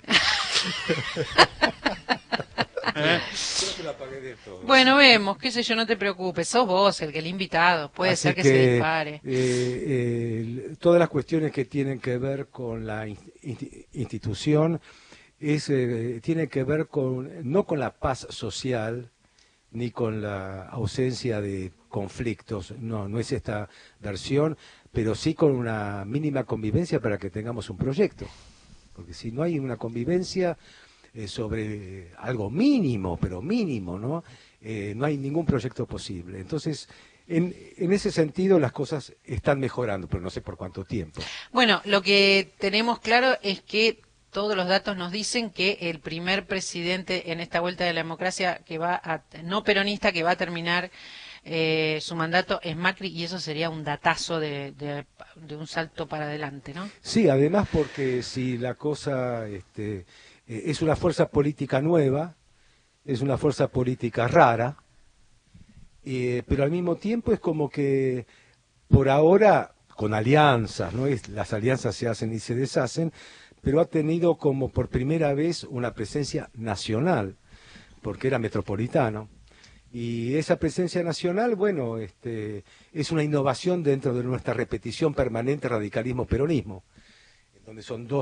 ¿Eh? Creo que lo apagué del todo. Bueno, vemos, qué sé yo, no te preocupes. Sos vos el que el invitado. Puede Así ser que, se dispare. eh, eh, todas las cuestiones que tienen que ver con la in- in- institución es, eh, tienen que ver con no con la paz social ni con la ausencia de conflictos, no, no es esta versión, pero sí con una mínima convivencia para que tengamos un proyecto. Porque si no hay una convivencia eh, sobre algo mínimo, pero mínimo, ¿no? Eh, no hay ningún proyecto posible. Entonces, en, en ese sentido las cosas están mejorando, pero no sé por cuánto tiempo. Bueno, lo que tenemos claro es que todos los datos nos dicen que el primer presidente en esta vuelta de la democracia que va a, no peronista, que va a terminar eh, su mandato es Macri, y eso sería un datazo de, de, de un salto para adelante, ¿no? Sí, además porque si la cosa este, eh, es una fuerza política nueva, es una fuerza política rara, eh, pero al mismo tiempo es como que por ahora, con alianzas, ¿no? Es, las alianzas se hacen y se deshacen, pero ha tenido como por primera vez una presencia nacional, porque era metropolitano. Y esa presencia nacional, bueno, este, es una innovación dentro de nuestra repetición permanente radicalismo-peronismo, donde son dos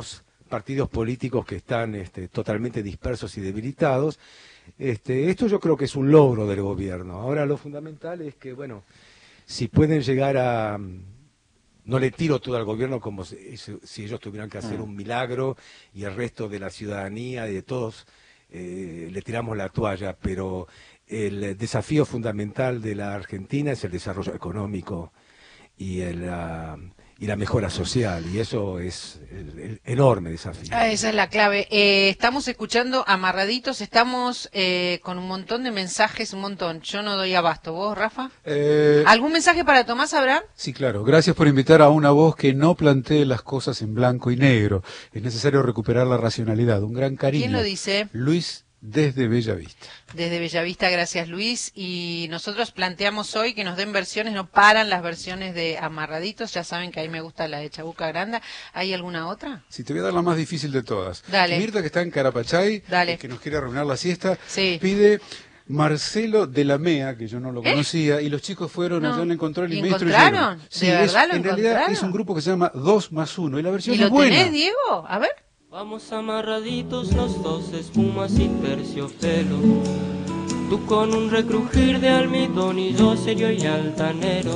partidos políticos que están este, totalmente dispersos y debilitados. Este, esto yo creo que es un logro del gobierno. Ahora lo fundamental es que, bueno, si pueden llegar a... No le tiro todo al gobierno como si, si ellos tuvieran que hacer un milagro y el resto de la ciudadanía y de todos eh, le tiramos la toalla, pero el desafío fundamental de la Argentina es el desarrollo económico y el... Uh, y la mejora social, y eso es el, el enorme desafío. Ah, esa es la clave. Eh, estamos escuchando Amarraditos, estamos eh, con un montón de mensajes, un montón. Yo no doy abasto. ¿Vos, Rafa? Eh, ¿Algún mensaje para Tomás Abraham? Sí, claro. Gracias por invitar a una voz que no plantee las cosas en blanco y negro. Es necesario recuperar la racionalidad. Un gran cariño. ¿Quién lo dice? Luis, desde Bellavista. Desde Bellavista, gracias Luis. Y nosotros planteamos hoy que nos den versiones, no paran las versiones de Amarraditos. Ya saben que a mí me gusta la de Chabuca Granda. ¿Hay alguna otra? Sí, te voy a dar la más difícil de todas. Dale. Mirta, que está en Carapachay, Dale. que nos quiere arruinar la siesta, sí. pide Marcelo de la Mea, que yo no lo ¿Eh? conocía, y los chicos fueron, No. allá lo encontró el ¿Y maestro encontraron? y ¿De sí, verdad es, lo en realidad encontraron? es un grupo que se llama dos más uno, y la versión ¿Y lo es buena. tenés, Diego? A ver. Vamos amarraditos los dos, espumas y terciopelo. Tú con un recrujir de almidón y yo serio y altanero.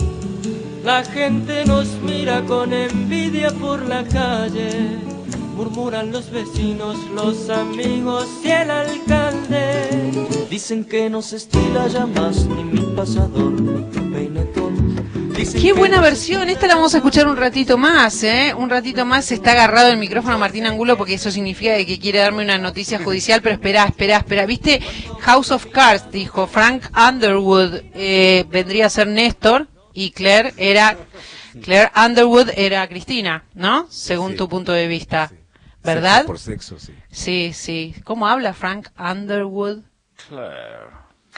La gente nos mira con envidia por la calle. Murmuran los vecinos, los amigos y el alcalde. Dicen que no se estila ya más ni mi pasador ni tu peinetón. Qué buena versión, esta la vamos a escuchar un ratito más, ¿eh? Un ratito más está agarrado el micrófono Martín Angulo porque eso significa que quiere darme una noticia judicial, pero espera, espera, espera. ¿Viste? House of Cards, dijo Frank Underwood, eh, vendría a ser Néstor y Claire era, Claire Underwood era Cristina, ¿no? Según Sí. tu punto de vista, Sí. ¿verdad? Sexo por sexo, sí. Sí, sí. ¿Cómo habla Frank Underwood? Claro.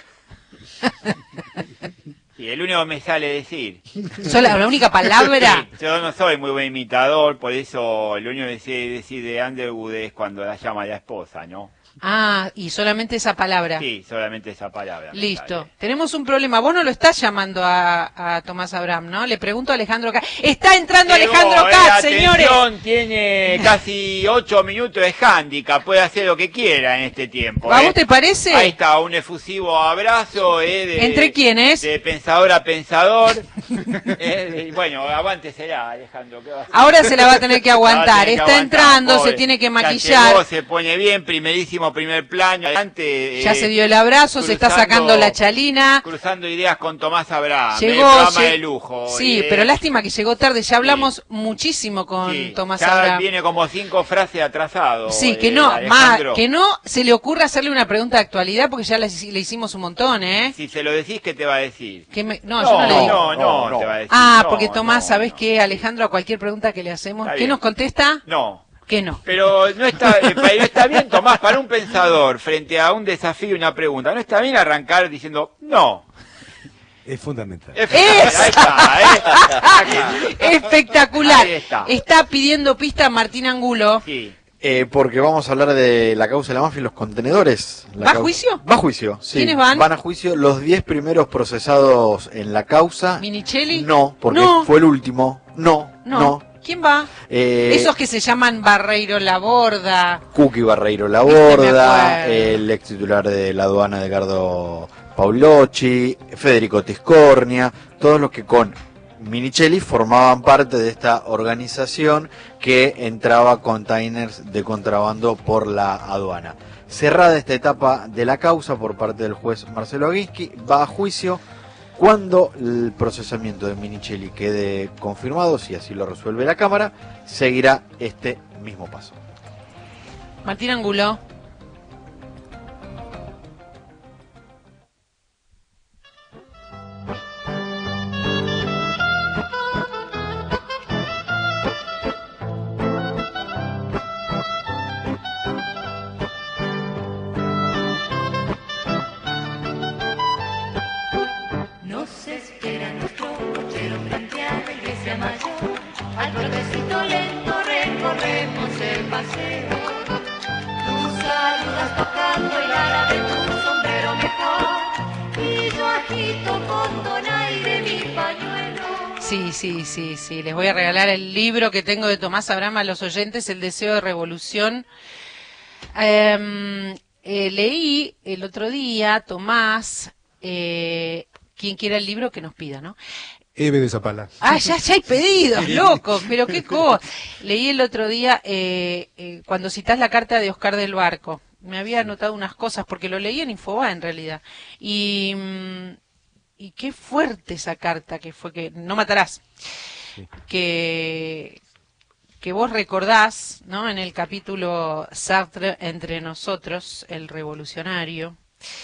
Y el único que me sale decir. Solo la única palabra. Sí, yo no soy muy buen imitador, por eso lo único que sé decir de Underwood es cuando la llama la esposa, ¿no? Ah, y solamente esa palabra. Sí, solamente esa palabra. me Listo. sale. Tenemos un problema. Vos no lo estás llamando a, a Tomás Abraham, ¿no? Le pregunto a Alejandro Katz. ¡Está entrando Llegó, Alejandro eh, Katz, señores! atención, tiene casi ocho minutos de handicap, puede hacer lo que quiera en este tiempo. ¿A eh. vos te parece? Ahí está, un efusivo abrazo. Eh, de, ¿Entre quiénes? De pensador a pensador. eh, y bueno, aguántesela, Alejandro. ¿qué va a hacer? Ahora se la va a tener que La va a aguantar. tener que Está aguantar, entrando, pobre. se tiene que Ya maquillar. llegó, se pone bien, primerísimo primer plano. Adelante, Ya eh, se dio el abrazo, se está cruzando- sacando la chalina. Cruzando ideas con Tomás Abraham. Llegó, el programa lle- de lujo. Sí, eh, pero lástima que llegó tarde. Ya hablamos muchísimo con sí, Tomás ya Abraham. viene como cinco frases atrasado. Sí, que eh, no, más, Alejandro. que no se le ocurra hacerle una pregunta de actualidad porque ya le, le hicimos un montón, ¿eh? Si se lo decís, ¿qué te va a decir? Que me- no, No, yo no le digo. no, no, No, te va a decir. Ah, no, porque Tomás, no, ¿sabés no. qué, Alejandro? A cualquier pregunta que le hacemos, Está ¿qué bien. nos contesta? No. Que no. Pero no está, eh, pa- no está bien, Tomás, para un pensador, frente a un desafío y una pregunta, no está bien arrancar diciendo no. Es fundamental. Es- Ahí está, ¿eh? Espectacular. Ahí está. Está pidiendo pista Martín Angulo. Sí. Eh, porque vamos a hablar de la causa de la mafia y los contenedores. La ¿Va a cau- juicio? Va a juicio, sí. ¿Quiénes van? Van a juicio los diez primeros procesados en la causa. ¿Minichelli? No, porque No. fue el último. No, No. no. ¿Quién va? Eh, Esos que se llaman Barreiro Laborda. Cookie Barreiro Viste, me Laborda, acuerdo. el ex titular de la aduana Edgardo Paulocci, Federico Tiscornia, todos los que con Minichelli formaban parte de esta organización que entraba containers de contrabando por la aduana. Cerrada esta etapa de la causa por parte del juez Marcelo Aguischi, va a juicio. Cuando el procesamiento de Minichelli quede confirmado, si así lo resuelve la Cámara, seguirá este mismo paso. Martín Angulo. Nos espera nuestro cochero frente a la iglesia mayor. Al trotecito lento recorremos el paseo. Tú saludas tocando el ala de tu sombrero mejor. Y yo agito con donaire mi pañuelo. sí, sí, sí, sí. Les voy a regalar el libro que tengo de Tomás Abraham a los oyentes, El deseo de revolución. Eh, eh, leí el otro día, Tomás, eh, quien quiera el libro que nos pida, ¿no? Eve de Zapala. Ah, ya, ya hay pedidos, loco, pero qué cosa. Leí el otro día, eh, eh, cuando citás la carta de Oscar del Barco, me había anotado unas cosas, porque lo leí en Infobae en realidad, y... Mm, y qué fuerte esa carta que fue, que no matarás, sí. que que vos recordás, ¿no? En el capítulo Sartre, Entre nosotros, el revolucionario,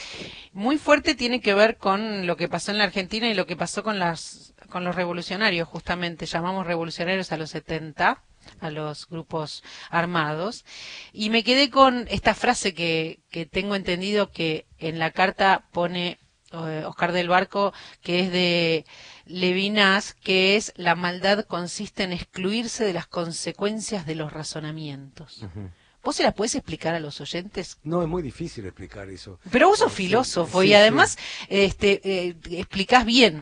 muy fuerte, tiene que ver con lo que pasó en la Argentina y lo que pasó con las con los revolucionarios, justamente, llamamos revolucionarios a los setenta, a los grupos armados, y me quedé con esta frase que, que tengo entendido que en la carta pone Oscar del Barco, que es de Levinas, que es: la maldad consiste en excluirse de las consecuencias de los razonamientos. Uh-huh. ¿Vos se las podés explicar a los oyentes? No, es muy difícil explicar eso. Pero vos sos filósofo, sí, y además sí. este, eh, explicás bien.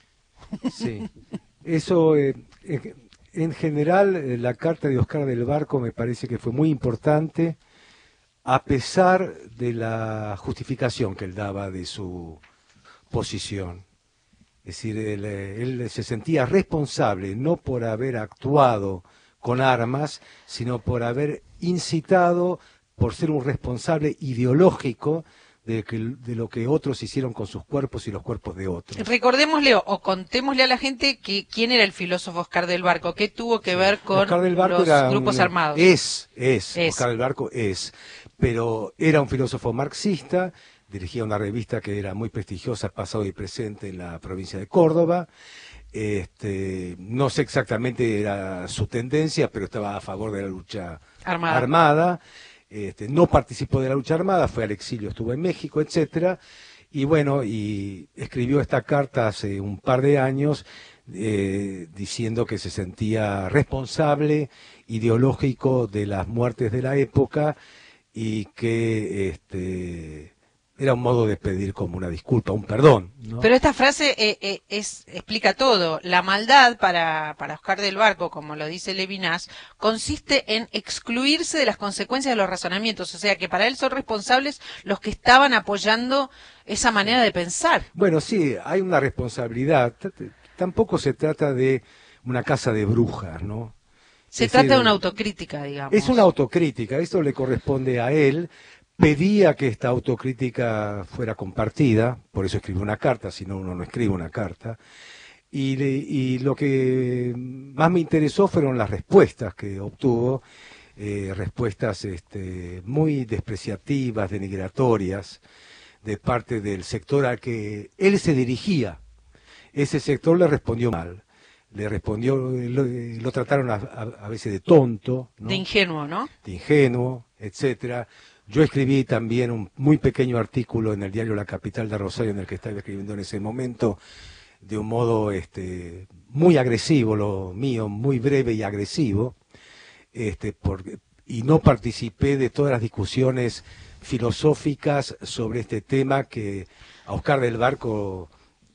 Sí, eso eh, en general eh, la carta de Oscar del Barco me parece que fue muy importante, a pesar de la justificación que él daba de su posición. Es decir, él, él se sentía responsable no por haber actuado con armas, sino por haber incitado, por ser un responsable ideológico de, que, de lo que otros hicieron con sus cuerpos y los cuerpos de otros. Recordémosle o contémosle a la gente que quién era el filósofo Oscar del Barco, qué tuvo que sí. ver con los grupos un, armados. Es, es, es, Oscar del Barco es, pero era un filósofo marxista. Dirigía una revista que era muy prestigiosa, Pasado y Presente, en la provincia de Córdoba. Este, no sé exactamente era su tendencia, pero estaba a favor de la lucha armada. armada. Este, no participó de la lucha armada, fue al exilio, estuvo en México, etcétera. Y bueno, y escribió esta carta hace un par de años eh, diciendo que se sentía responsable ideológico de las muertes de la época y que este era un modo de pedir como una disculpa, un perdón, ¿no? Pero esta frase eh, eh, es, explica todo. La maldad para, para Oscar del Barco, como lo dice Levinas, consiste en excluirse de las consecuencias de los razonamientos. O sea que para él son responsables los que estaban apoyando esa manera de pensar. Bueno, sí, hay una responsabilidad. Tampoco se trata de una casa de brujas, ¿no? Se es trata decir, de una autocrítica, digamos. Es una autocrítica, esto le corresponde a él. Pedía que esta autocrítica fuera compartida, por eso escribió una carta, si no uno no escribe una carta, y, le, y lo que más me interesó fueron las respuestas que obtuvo, eh, respuestas este, muy despreciativas, denigratorias, de parte del sector al que él se dirigía. Ese sector le respondió mal, le respondió, lo, lo trataron a, a, a veces de tonto, ¿no? De ingenuo, ¿no? De ingenuo, etcétera. Yo escribí también un muy pequeño artículo en el diario La Capital de Rosario, en el que estaba escribiendo en ese momento, de un modo este, muy agresivo, lo mío, muy breve y agresivo, este, por, y no participé de todas las discusiones filosóficas sobre este tema que a Oscar del Barco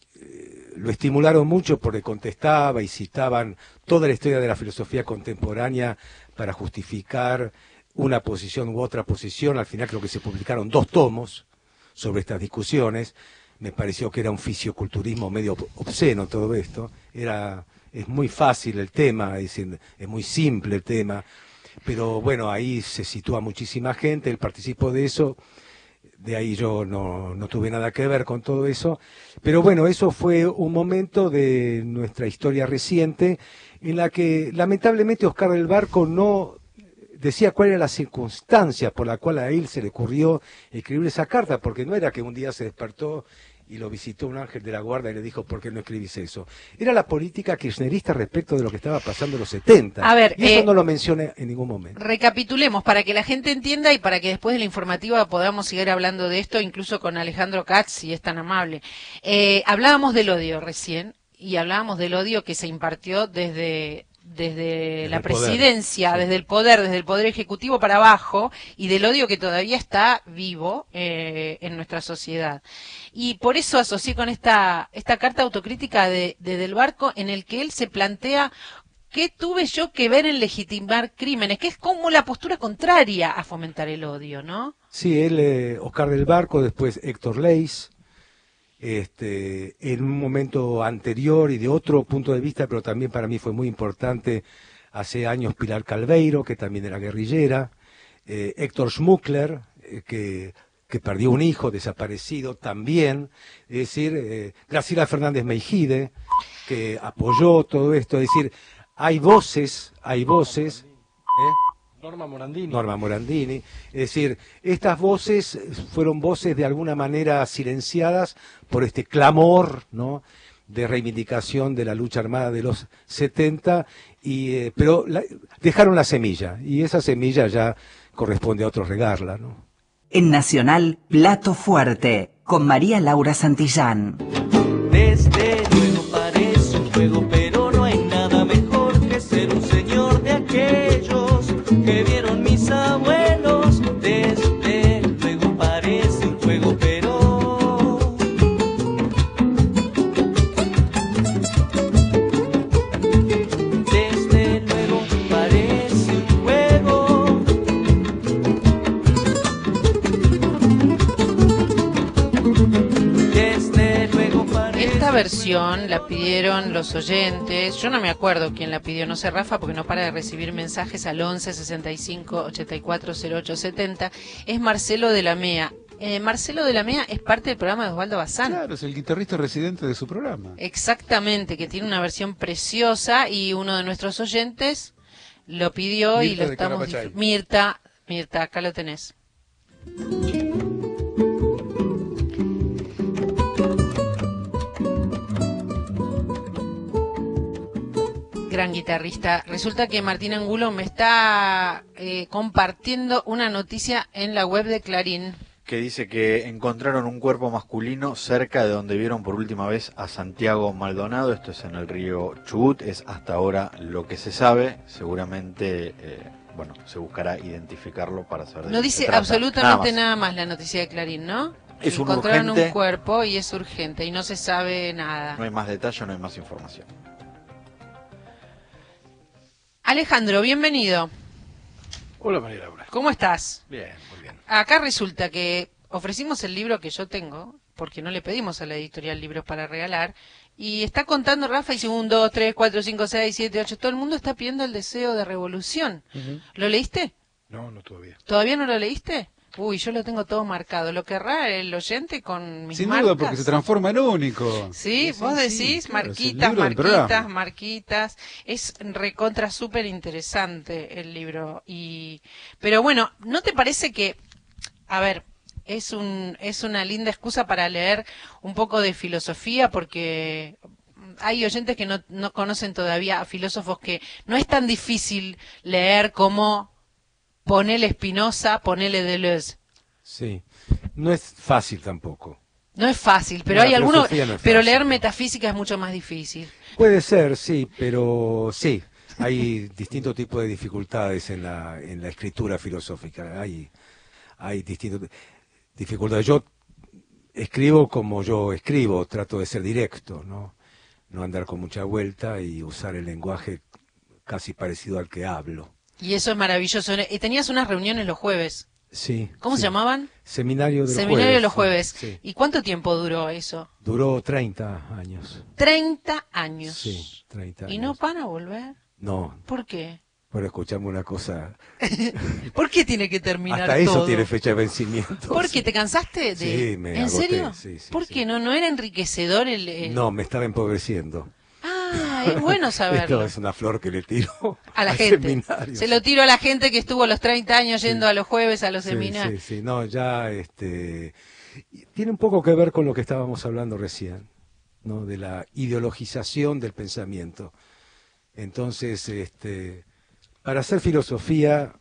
eh, lo estimularon mucho porque contestaba y citaban toda la historia de la filosofía contemporánea para justificar una posición u otra posición. Al final creo que se publicaron dos tomos sobre estas discusiones. Me pareció que era un fisioculturismo medio obsceno todo esto. Era, es muy fácil el tema, es, decir, es muy simple el tema, pero bueno, ahí se sitúa muchísima gente, él participó de eso, de ahí yo no, no tuve nada que ver con todo eso, pero bueno, eso fue un momento de nuestra historia reciente en la que lamentablemente Oscar del Barco no decía cuál era la circunstancia por la cual a él se le ocurrió escribir esa carta, porque no era que un día se despertó y lo visitó un ángel de la guarda y le dijo, ¿por qué no escribís eso? Era la política kirchnerista respecto de lo que estaba pasando en los setenta. A ver, y eso eh, no lo menciona en ningún momento. Recapitulemos para que la gente entienda y para que después de la informativa podamos seguir hablando de esto, incluso con Alejandro Katz, si es tan amable. Eh, hablábamos del odio recién, y hablábamos del odio que se impartió desde desde la el poder. presidencia, Sí. desde el poder, desde el poder ejecutivo para abajo, y del odio que todavía está vivo eh, en nuestra sociedad. Y por eso asocié con esta esta carta autocrítica de, de Del Barco, en el que él se plantea ¿qué tuve yo que ver en legitimar crímenes? Que es como la postura contraria a fomentar el odio, ¿no? Sí, él, eh, Oscar del Barco, después Héctor Leis, este, en un momento anterior y de otro punto de vista, pero también para mí fue muy importante, hace años Pilar Calveiro, que también era guerrillera, eh, Héctor Schmuckler, eh, que, que perdió un hijo desaparecido también, es decir, eh, Graciela Fernández Meijide, que apoyó todo esto, es decir, hay voces, hay voces... ¿eh? Norma Morandini. Norma Morandini. Es decir, estas voces fueron voces de alguna manera silenciadas por este clamor, ¿no?, de reivindicación de la lucha armada de los setenta, y, eh, pero la, dejaron la semilla, y esa semilla ya corresponde a otros regarla, ¿no? En Nacional, Plato Fuerte, con María Laura Santillán. Desde luego parece un juego, pero no hay nada mejor que ser un señor de aquellos que vieron mis abuelos. Desde luego parece un juego, pero desde luego parece un juego. Desde luego parece. Esta versión la pidieron los oyentes, yo no me acuerdo quién la pidió, no sé Rafa, porque no para de recibir mensajes al once sesenta y cinco ochenta y cuatro cero ocho setenta, es Marcelo de la Mea. Eh, Marcelo de la Mea es parte del programa de Osvaldo Bazán. Claro, es el guitarrista residente de su programa. Exactamente, que tiene una versión preciosa, y uno de nuestros oyentes lo pidió y Mirta lo de estamos... Carapachay. dif- Mirta, Mirta, acá lo tenés. Gran guitarrista. Resulta que Martín Angulo me está eh, compartiendo una noticia en la web de Clarín. Que dice que encontraron un cuerpo masculino cerca de donde vieron por última vez a Santiago Maldonado. Esto es en el río Chubut, es hasta ahora lo que se sabe. Seguramente, eh, bueno, se buscará identificarlo para saber de No qué dice se trata. absolutamente Nada nada más. la noticia de Clarín, ¿no? Es un Encontraron urgente. un cuerpo y es urgente y no se sabe nada. más. No hay más detalle, no hay más información. Alejandro, bienvenido. Hola María Laura. ¿Cómo estás? Bien, muy bien. Acá resulta que ofrecimos el libro que yo tengo, porque no le pedimos a la editorial libros para regalar, y está contando Rafa, y dice uno, dos, tres, cuatro, cinco, seis, siete, ocho, todo el mundo está pidiendo El deseo de revolución. Uh-huh. ¿Lo leíste? No, no todavía. ¿Todavía no lo leíste? Uy, yo lo tengo todo marcado. ¿Lo querrá el oyente con mis Sin marcas? duda, porque se transforma en único. Sí, vos sí, decís, claro, es el marquitas, libro del marquitas, programa. marquitas. Es recontra súper interesante el libro. Y, pero bueno, ¿no te parece que, a ver, es un, es una linda excusa para leer un poco de filosofía? Porque hay oyentes que no, no conocen todavía a filósofos que no es tan difícil leer como ponele Spinoza, ponele Deleuze. Sí, no es fácil tampoco. No es fácil, pero No, hay la algunos, filosofía no es pero fácil. leer metafísica es mucho más difícil. Puede ser, sí, pero sí, hay distintos tipos de dificultades en la, en la escritura filosófica. Hay, hay distintas dificultades. Yo escribo como yo escribo, trato de ser directo, ¿no? No andar con mucha vuelta y usar el lenguaje casi parecido al que hablo. Y eso es maravilloso. Y tenías unas reuniones los jueves. Sí. ¿Cómo sí. se llamaban? Seminario de los Seminario jueves. de los jueves. Sí. ¿Y cuánto tiempo duró eso? Duró treinta años. treinta años. Sí, treinta años. ¿Y no van a volver? No, ¿Por qué? bueno, escuchame una cosa. ¿Por qué tiene que terminar Hasta eso todo? tiene fecha de vencimiento. ¿Por qué? ¿Te cansaste? De... Sí, me ¿En agoté, serio? sí, sí, ¿Por sí. qué? ¿No, ¿No era enriquecedor el...? el- No, me estaba empobreciendo. Ah, es bueno saberlo. Esto es una flor que le tiro A la al gente. seminario. Se lo tiro a la gente que estuvo a los treinta años yendo a los jueves a los Sí, seminarios. sí, sí, no, ya este tiene un poco que ver con lo que estábamos hablando recién, ¿no? De la ideologización del pensamiento. Entonces, este para hacer filosofía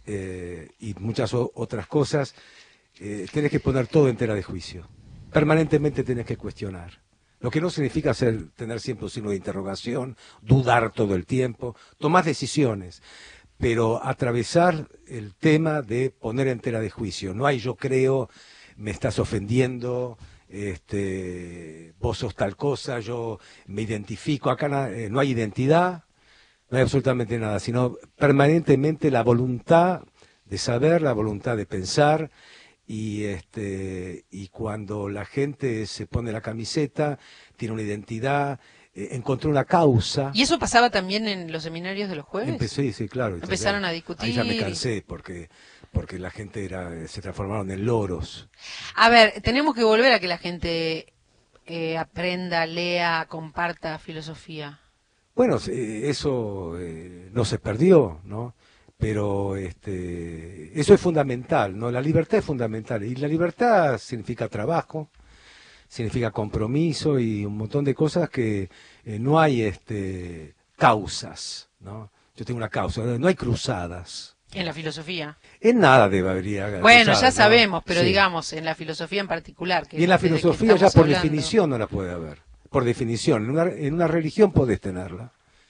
eh, y muchas o- otras cosas, eh, tenés que poner todo en tela de juicio. Permanentemente tenés que cuestionar. Lo que no significa ser, tener siempre un signo de interrogación, dudar todo el tiempo, tomar decisiones, pero atravesar el tema de poner en tela de juicio. No hay yo creo, me estás ofendiendo, este, vos sos tal cosa, yo me identifico. Acá na, eh, no hay identidad, no hay absolutamente nada, sino permanentemente la voluntad de saber, la voluntad de pensar. Y este y cuando la gente se pone la camiseta, tiene una identidad, eh, encontró una causa. ¿Y eso pasaba también en los seminarios de los jueves? Empecé, sí, sí, claro. Empezaron ya, a discutir. Ahí ya me cansé porque porque la gente era se transformaron en loros. A ver, tenemos que volver a que la gente eh, aprenda, lea, comparta filosofía. Bueno, eh, eso eh, no se perdió, ¿no? Pero este, eso es fundamental, ¿no? La libertad es fundamental. Y la libertad significa trabajo, significa compromiso y un montón de cosas que eh, no hay este, causas, ¿no? Yo tengo una causa, no hay cruzadas. En la filosofía. En nada debe haber. Bueno, cruzadas, ya ¿no? pero pero sí. digamos, en la filosofía en particular. Que y en la filosofía ya por hablando. definición no la puede haber. Por definición. En una, en una religión podés tenerla.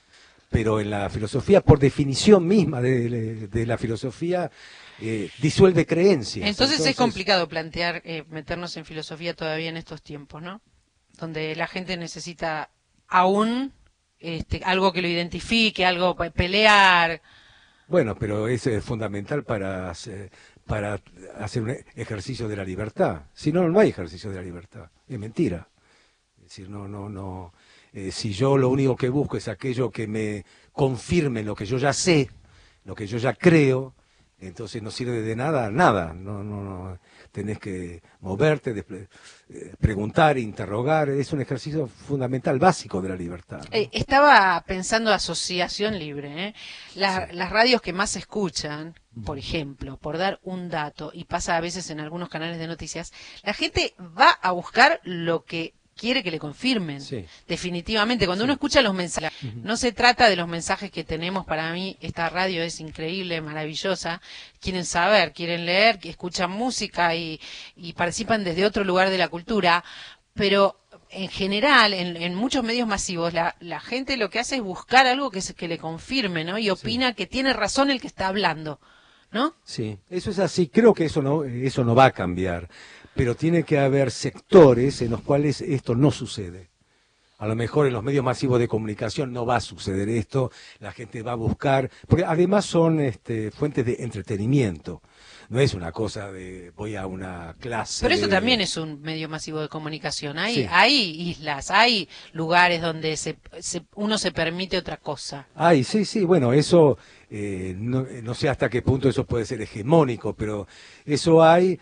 Pero en la filosofía, por definición misma de, de, de la filosofía, eh, disuelve creencias. Entonces, Entonces es complicado plantear, eh, meternos en filosofía todavía en estos tiempos, ¿no? Donde la gente necesita aún este, algo que lo identifique, algo para pelear. Bueno, pero eso es fundamental para hacer, para hacer un ejercicio de la libertad. Si no, no hay ejercicio de la libertad. Es mentira. Es decir, no, no, no. Eh, si yo lo único que busco es aquello que me confirme lo que yo ya sé, lo que yo ya creo, entonces no sirve de nada, nada. No, no, no. Tenés que moverte, de, eh, preguntar, interrogar. Es un ejercicio fundamental, básico de la libertad, ¿no? Eh, estaba pensando asociación libre, ¿eh? La, sí. Las radios que más se escuchan, por ejemplo, por dar un dato, y pasa a veces en algunos canales de noticias, la gente va a buscar lo que quiere que le confirmen, sí. Definitivamente. Cuando sí. Uno escucha los mensajes, uh-huh. No se trata de los mensajes que tenemos. Para mí esta radio es increíble, maravillosa. Quieren saber, quieren leer, escuchan música y, y participan desde otro lugar de la cultura, pero en general, en, en muchos medios masivos, la, la gente lo que hace es buscar algo que, se, que le confirme, ¿no? Y opina sí. Que tiene razón el que está hablando, ¿no? Sí, eso es así. Creo que eso no, eso no va a cambiar. Pero tiene que haber sectores en los cuales esto no sucede. A lo mejor en los medios masivos de comunicación no va a suceder esto, la gente va a buscar, porque además son este, fuentes de entretenimiento, no es una cosa de voy a una clase. Pero eso de... también es un medio masivo de comunicación, hay, sí. Hay islas, hay lugares donde se, se, uno se permite otra cosa. Ay, sí, sí, bueno, eso, eh, no, no sé hasta qué punto eso puede ser hegemónico, pero eso hay...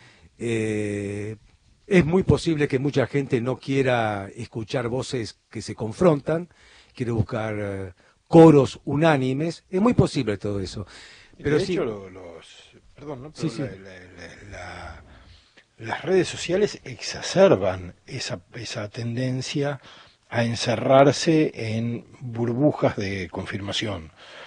Eh, es muy posible que mucha gente no quiera escuchar voces que se confrontan, quiere buscar uh, coros unánimes, es muy posible todo eso. Pero de sí, hecho, lo, los, perdón, ¿no? Pero sí, sí. La, la, la, las redes sociales exacerban esa, esa tendencia a encerrarse en burbujas de confirmación.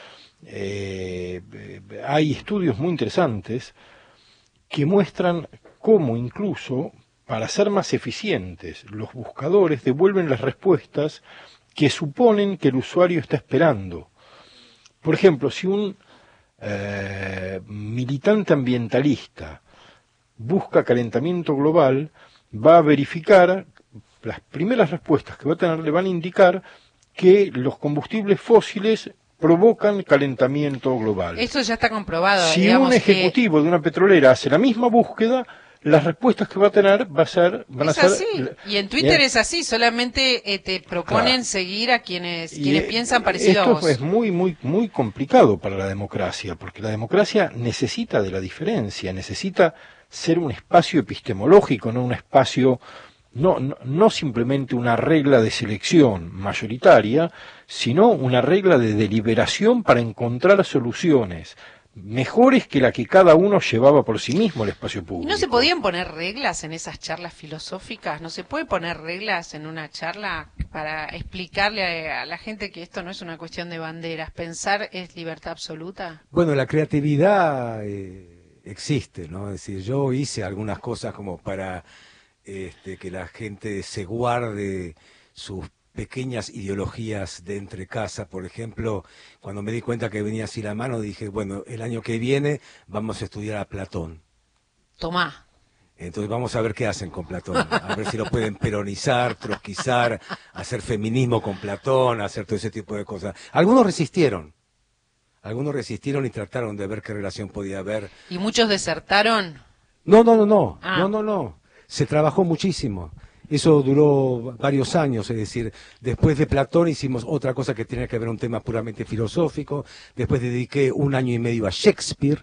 Eh, hay estudios muy interesantes que muestran cómo incluso para ser más eficientes los buscadores devuelven las respuestas que suponen que el usuario está esperando. Por ejemplo, si un eh, militante ambientalista busca calentamiento global, va a verificar, las primeras respuestas que va a tener le van a indicar que los combustibles fósiles provocan calentamiento global. Esto ya está comprobado. Si un ejecutivo que... de una petrolera hace la misma búsqueda, las respuestas que va a tener va a ser, van es a ser... así. Y en Twitter ¿eh? Es así, solamente eh, te proponen claro. Seguir a quienes, quienes y piensan parecido esto a vos. Es muy, muy, muy complicado para la democracia, porque la democracia necesita de la diferencia, necesita ser un espacio epistemológico, no un espacio... No, no, no simplemente una regla de selección mayoritaria, sino una regla de deliberación para encontrar soluciones mejores que la que cada uno llevaba por sí mismo al espacio público. ¿Y no se podían poner reglas en esas charlas filosóficas? ¿No se puede poner reglas en una charla para explicarle a la gente que esto no es una cuestión de banderas? ¿Pensar es libertad absoluta? Bueno, la creatividad eh, existe, ¿no? Es decir, yo hice algunas cosas como para... Este, que la gente se guarde sus pequeñas ideologías de entre casa. Por ejemplo, cuando me di cuenta que venía así la mano, dije, bueno, el año que viene vamos a estudiar a Platón. Tomá. Entonces vamos a ver qué hacen con Platón, a ver si lo pueden peronizar, trotskizar, hacer feminismo con Platón, hacer todo ese tipo de cosas. Algunos resistieron, algunos resistieron y trataron de ver qué relación podía haber. ¿Y muchos desertaron? No, no, no, no, Ah. no, no, no. Se trabajó muchísimo. Eso duró varios años, es decir, después de Platón hicimos otra cosa que tenía que ver un tema puramente filosófico, después dediqué un año y medio a Shakespeare.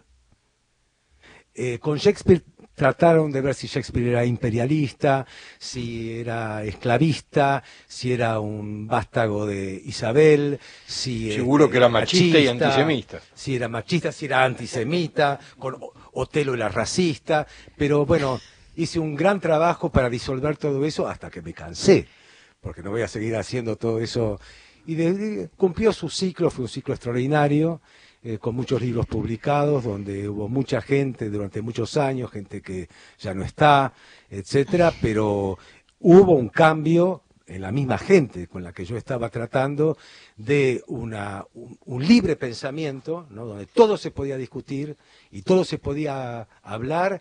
Eh, con Shakespeare trataron de ver si Shakespeare era imperialista, si era esclavista, si era un vástago de Isabel, si Seguro eh, que era machista y antisemita. Si era machista, si era antisemita, con Otelo era racista, pero bueno, hice un gran trabajo para disolver todo eso hasta que me cansé, porque no voy a seguir haciendo todo eso. Y de, de, cumplió su ciclo, fue un ciclo extraordinario, eh, con muchos libros publicados, donde hubo mucha gente durante muchos años, gente que ya no está, etcétera, pero hubo un cambio en la misma gente con la que yo estaba tratando de una, un, un libre pensamiento, ¿no? Donde todo se podía discutir y todo se podía hablar,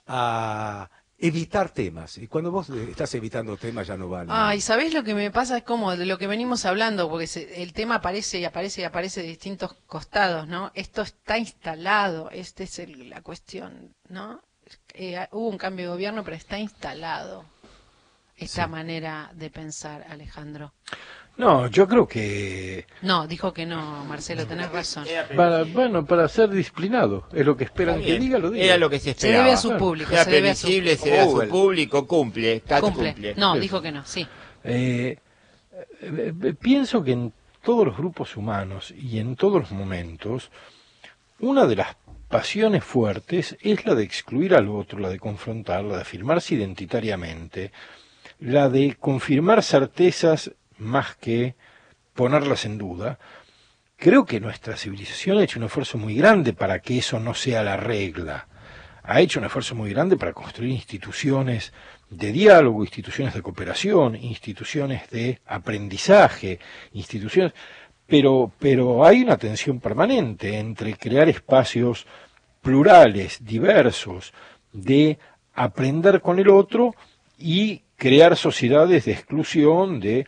a evitar temas. Y cuando vos estás evitando temas ya no vale. Ay, ¿sabés lo que me pasa? Es como de lo que venimos hablando, porque se, el tema aparece y aparece y aparece de distintos costados, ¿no? Esto está instalado, esta es el, la cuestión, ¿no? Eh, hubo un cambio de gobierno, pero está instalado esta Sí. manera de pensar, Alejandro. No, yo creo que No, dijo que no, Marcelo, tenés razón. para, bueno, para ser disciplinado, es lo que esperan que diga, lo diga. Era lo que se Se esperaba. debe a su público, Era se debe a su- previsible, se como debe a su Google. público, cumple. Cat Cumple. cumple. No, Sí. dijo que no, sí. Eh, eh, eh, pienso que en todos los grupos humanos y en todos los momentos, una de las pasiones fuertes es la de excluir al otro, la de confrontar, la de afirmarse identitariamente, la de confirmar certezas más que ponerlas en duda. Creo que nuestra civilización ha hecho un esfuerzo muy grande para que eso no sea la regla. Ha hecho un esfuerzo muy grande para construir instituciones de diálogo, instituciones de cooperación, instituciones de aprendizaje, instituciones, pero, pero hay una tensión permanente entre crear espacios plurales, diversos, de aprender con el otro y crear sociedades de exclusión, de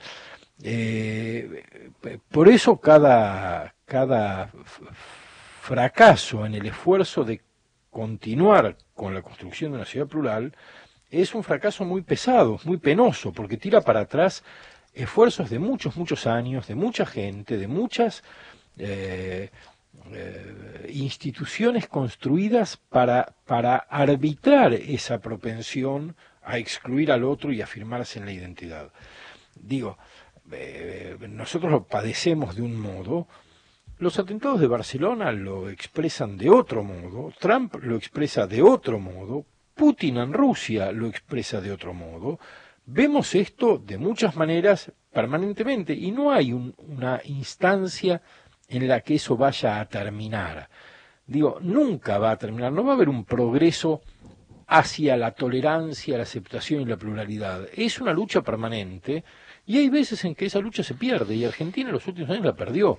eh, por eso cada, cada f- fracaso en el esfuerzo de continuar con la construcción de una sociedad plural es un fracaso muy pesado, muy penoso, porque tira para atrás esfuerzos de muchos, muchos años, de mucha gente, de muchas eh, eh, instituciones construidas para, para arbitrar esa propensión a excluir al otro y afirmarse en la identidad. Digo, eh, nosotros lo padecemos de un modo, los atentados de Barcelona lo expresan de otro modo, Trump lo expresa de otro modo, Putin en Rusia lo expresa de otro modo. Vemos esto de muchas maneras permanentemente y no hay un, una instancia en la que eso vaya a terminar. Digo, nunca va a terminar, no va a haber un progreso hacia la tolerancia, la aceptación y la pluralidad. Es una lucha permanente y hay veces en que esa lucha se pierde y Argentina en los últimos años la perdió.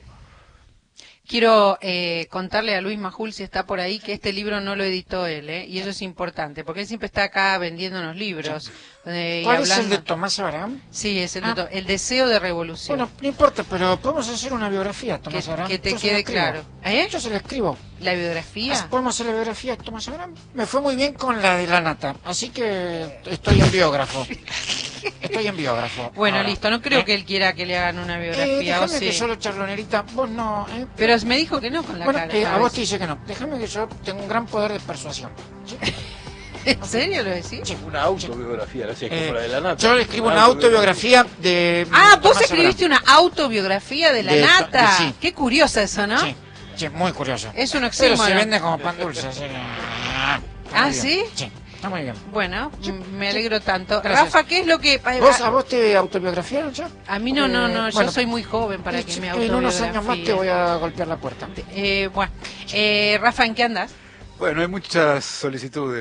Quiero eh, contarle a Luis Majul, si está por ahí, que este libro no lo editó él, ¿eh? Y eso es importante, porque él siempre está acá vendiéndonos libros. Eh, y ¿Cuál es el hablando- de Tomás Abraham? Sí, es el, de Ah. To- el deseo de revolución. Bueno, no importa, pero podemos hacer una biografía de Tomás Que- Abraham. que te Yo se la quede escribo. claro. ¿Eh? Yo se la escribo. ¿La biografía? ¿Podemos hacer la biografía de Tomás Abraham? Me fue muy bien con la de la nata, así que estoy en biógrafo. Estoy en biógrafo. Bueno, ahora. listo, no creo ¿Eh? que él quiera que le hagan una Eh, biografía, o déjame que sí. yo lo charlonerita, vos no, ¿eh? Pero me dijo que no con la Bueno, cara. eh, a ¿sabes? vos te dice que no. Déjame que yo tengo un gran poder de persuasión. ¿En serio lo decís? Una autobiografía, no sé, Eh, como la de la nata. Yo le escribo una autobiografía de... Ah, vos Tomás escribiste una autobiografía de la De- nata. de- sí. Qué curiosa eso, ¿no? Sí, sí, muy curioso. Es un Pero oxímoron. se vende como pan dulce. Así que... Ah, está ¿Ah, muy bien. sí? Sí, está muy bien. Bueno, m- me alegro tanto. Gracias. Rafa, ¿qué es lo que... ¿Vos, ¿A vos te autobiografiaron ya? A mí no, no, no, Eh, yo bueno, soy muy joven para que me En unos años más te voy autobiografíe. a golpear la puerta. Eh, bueno, eh, Rafa, ¿en qué andas? Bueno, hay muchas solicitudes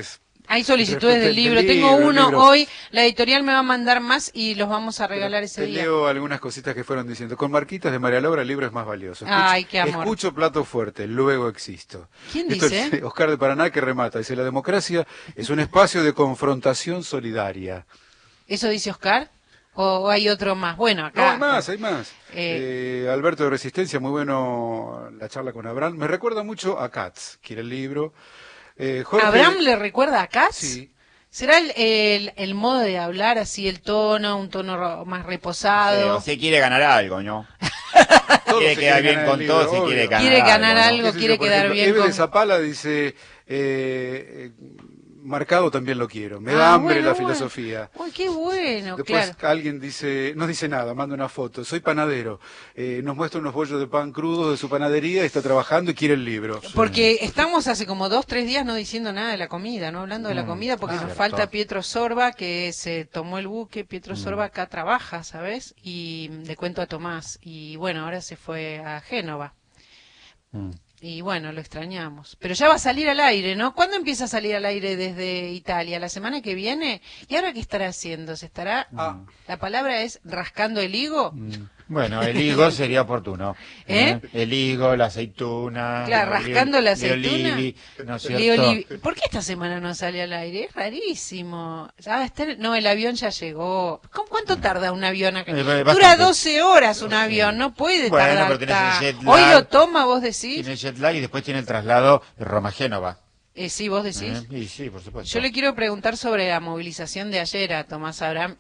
Hay solicitudes del libro. Del Tengo libro, uno libro. hoy. La editorial me va a mandar más y los vamos a regalar ese Te día. leo algunas cositas que fueron diciendo. Con marquitas de María Laura el libro es más valioso. Escucho, Ay, qué amor. Escucho plato fuerte, luego existo. ¿Quién Esto dice? es Oscar de Paraná que remata. Dice, la democracia es un espacio de confrontación solidaria. ¿Eso dice Oscar? ¿O, o hay otro más? Bueno, No, acá. hay más, hay más. Eh, Eh, Alberto de Resistencia, muy bueno la charla con Abraham. Me recuerda mucho a Katz, quiere el libro. Eh, Jorge- ¿Abraham le recuerda a Katz? Sí. ¿Será el, el, el modo de hablar así, el tono, un tono ro- más Sí, reposado? o se quiere ganar algo, ¿no? Todos quiere se quedar quieren bien ganar con el todo, libro, se obvio. quiere ganar Quiere ganar ¿no? algo, Qué sé quiere yo, por quedar ejemplo, bien Eve con... de Zapala dice, eh, eh, marcado también lo quiero, me Ah, da hambre bueno, la bueno. filosofía. Uy, qué bueno, Después claro. alguien dice, no dice nada, manda una foto, soy panadero, eh, nos muestra unos bollos de pan crudos de su panadería, está trabajando y quiere el libro. Porque estamos hace como dos, tres días no diciendo nada de la comida, no hablando de la Mm, comida, porque ah, nos cierto. falta Pietro Sorba, que se tomó el buque. Pietro Mm. Sorba acá trabaja, ¿sabes? Y le cuento a Tomás. Y bueno, ahora se fue a Génova. Y bueno, lo extrañamos. Pero ya va a salir al aire, ¿no? ¿Cuándo empieza a salir al aire desde Italia? ¿La semana que viene? ¿Y ahora qué estará haciendo? ¿Se estará...? Ah. La palabra es rascando el higo. Bueno, el higo sería oportuno. ¿Eh? El higo, la aceituna. Claro, el rascando oli- la el aceituna. olivi, ¿no es Le cierto? Olivi- ¿Por qué esta semana no sale al aire? Es rarísimo. Ah, está en- No, el avión ya llegó. ¿Cómo- ¿Cuánto tarda un avión acá? Eh, Dura bastante. doce horas un avión, no puede Bueno, tardar. pero tenés el ta- jet Hoy lag. lo toma, vos decís. Tiene el jet lag y después tiene el traslado de Roma-Génova. Eh, sí, vos decís. ¿Eh? Y sí, por supuesto. Yo le quiero preguntar sobre la movilización de ayer a Tomás Abraham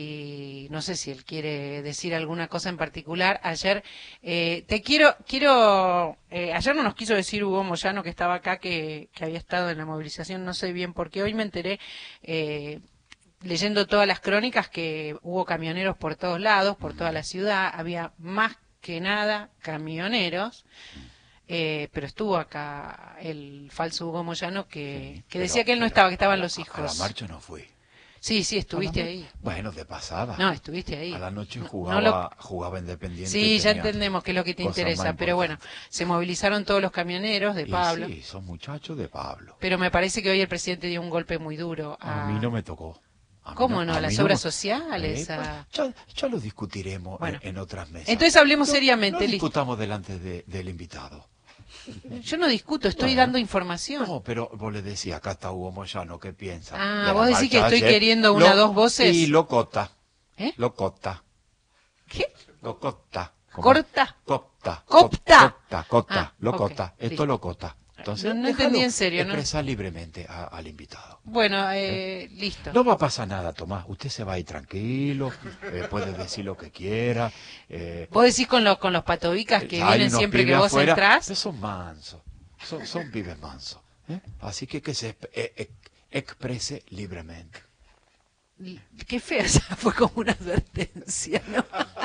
y no sé si él quiere decir alguna cosa en particular. Ayer, eh, te quiero, quiero, eh, ayer no nos quiso decir Hugo Moyano que estaba acá, que, que había estado en la movilización, no sé bien por qué. Hoy me enteré, eh, leyendo todas las crónicas, que hubo camioneros por todos lados, por toda la ciudad, había más que nada camioneros. Eh, pero estuvo acá el falso Hugo Moyano que, que decía que él no estaba, que estaban los hijos. A la marcha no fui. Sí, sí, estuviste A la- ahí. Bueno, de pasada. No, estuviste ahí. A la noche No- jugaba, no lo- jugaba Independiente. Sí, ya tenía entendemos qué es lo que te cosas interesa, más pero bueno, se movilizaron todos los camioneros de Y Pablo. sí, son muchachos de Pablo. Pero me parece que hoy el presidente dio un golpe muy duro a... A mí no me tocó. A mí ¿Cómo no? a A las mí no obras me- sociales. Eh, a- ya, ya lo discutiremos Bueno. en, en otras mesas. Entonces hablemos No- seriamente, No listo. discutamos delante de- del invitado. Yo no discuto, estoy Bueno. dando información. No, pero vos le decís, acá está Hugo Moyano, ¿qué piensa? Ah, de la vos decís que marcha estoy ayer? queriendo una, dos voces. Y lo cota. ¿Eh? Lo cota. ¿Qué? Lo cota. ¿Cómo? ¿Corta? Copta. ¿Copta? Copta, cota. Ah, lo ok, cota. Esto listo. lo cota. Entonces, No- no déjalo entendí en serio, ¿no? expresar libremente a- al invitado. Bueno, eh, listo. No va a pasar nada, Tomás. Usted se va a ir tranquilo, eh, puede decir lo que quiera. Eh, Vos decís con los, con los patobicas que hay vienen unos siempre que pibes vos afuera, entrás. pero son mansos, son, son pibes mansos. ¿eh? Así que que se eh, eh, exprese libremente. Qué fea, esa fue como una advertencia, ¿no?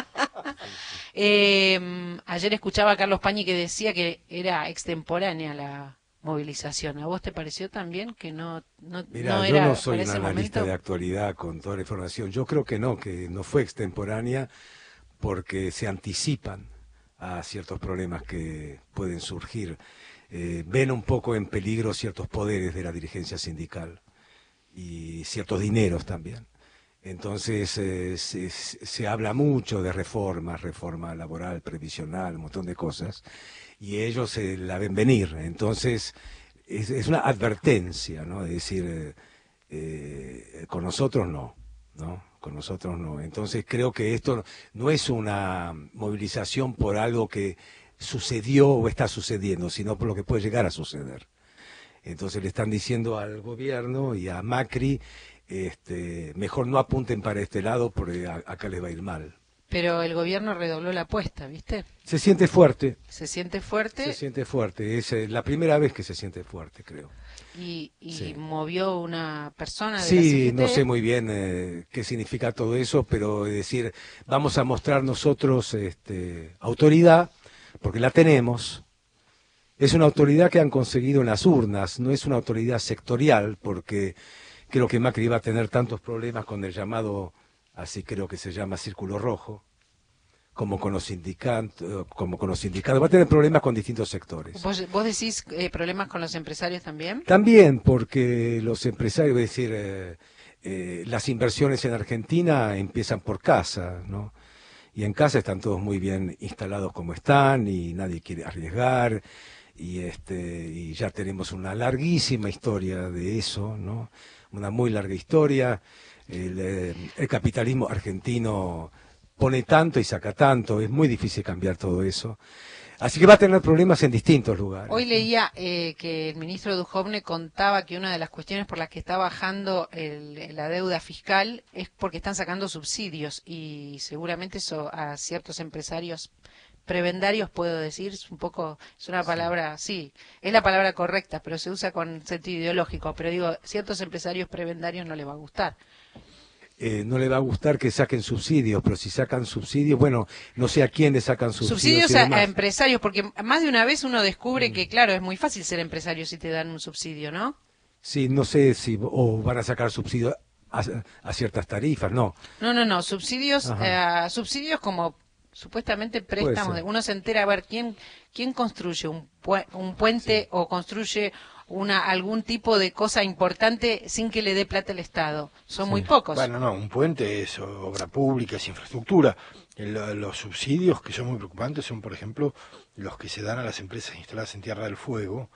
Eh, ayer escuchaba a Carlos Pañi que decía que era extemporánea la movilización. ¿A vos te pareció también que no, no, Mirá, no yo era no soy para un ese analista momento? de actualidad con toda la información. Yo creo que no, que no fue extemporánea porque se anticipan a ciertos problemas que pueden surgir. Eh, ven un poco en peligro ciertos poderes de la dirigencia sindical y ciertos dineros también. Entonces eh, se, se habla mucho de reformas, reforma laboral, previsional, un montón de cosas, y ellos eh, la ven venir. Entonces es, es una advertencia, ¿no? Es decir, eh, eh, con nosotros no, ¿no? Con nosotros no. Entonces creo que esto no es una movilización por algo que sucedió o está sucediendo, sino por lo que puede llegar a suceder. Entonces le están diciendo al gobierno y a Macri, este, mejor no apunten para este lado porque a- acá les va a ir mal. Pero el gobierno redobló la apuesta, ¿viste? Se siente fuerte, Se siente fuerte se siente fuerte. Es eh, la primera vez que se siente fuerte, creo. y, y Sí. movió una persona de la Sí, C G T. no sé muy bien eh, qué significa todo eso, pero es decir, vamos a mostrar nosotros este, autoridad, porque la tenemos. Es una autoridad que han conseguido en las urnas, no es una autoridad sectorial, porque creo que Macri va a tener tantos problemas con el llamado, así creo que se llama Círculo Rojo, como con los sindicatos, como con los sindicatos, va a tener problemas con distintos sectores. ¿Vos, vos decís eh, problemas con los empresarios también? También, porque los empresarios, es decir, eh, eh, las inversiones en Argentina empiezan por casa, ¿no? Y en casa están todos muy bien instalados como están y nadie quiere arriesgar y este y ya tenemos una larguísima historia de eso, ¿no? Una muy larga historia. El, eh, el capitalismo argentino pone tanto y saca tanto, es muy difícil cambiar todo eso. Así que va a tener problemas en distintos lugares. Hoy leía eh, que el ministro Duhovne contaba que una de las cuestiones por las que está bajando el, la deuda fiscal es porque están sacando subsidios y seguramente eso a ciertos empresarios prebendarios, puedo decir, es un poco, es una palabra, sí, es la palabra correcta, pero se usa con sentido ideológico, pero digo, ciertos empresarios prebendarios no les va a gustar. Eh, no le va a gustar que saquen subsidios, pero si sacan subsidios, bueno, no sé a quién le sacan subsidios. Subsidios a, a empresarios, porque más de una vez uno descubre mm. que, claro, es muy fácil ser empresario si te dan un subsidio, ¿no? Sí, no sé si o van a sacar subsidios a, a ciertas tarifas, no. No, no, no, subsidios, eh, subsidios como supuestamente préstamos. De, uno se entera a ver quién quién construye un, pu un puente sí. o construye una algún tipo de cosa importante sin que le dé plata el Estado. Son sí. muy pocos. Bueno, no, un puente es obra pública, es infraestructura. El, los subsidios que son muy preocupantes son, por ejemplo, los que se dan a las empresas instaladas en Tierra del Fuego.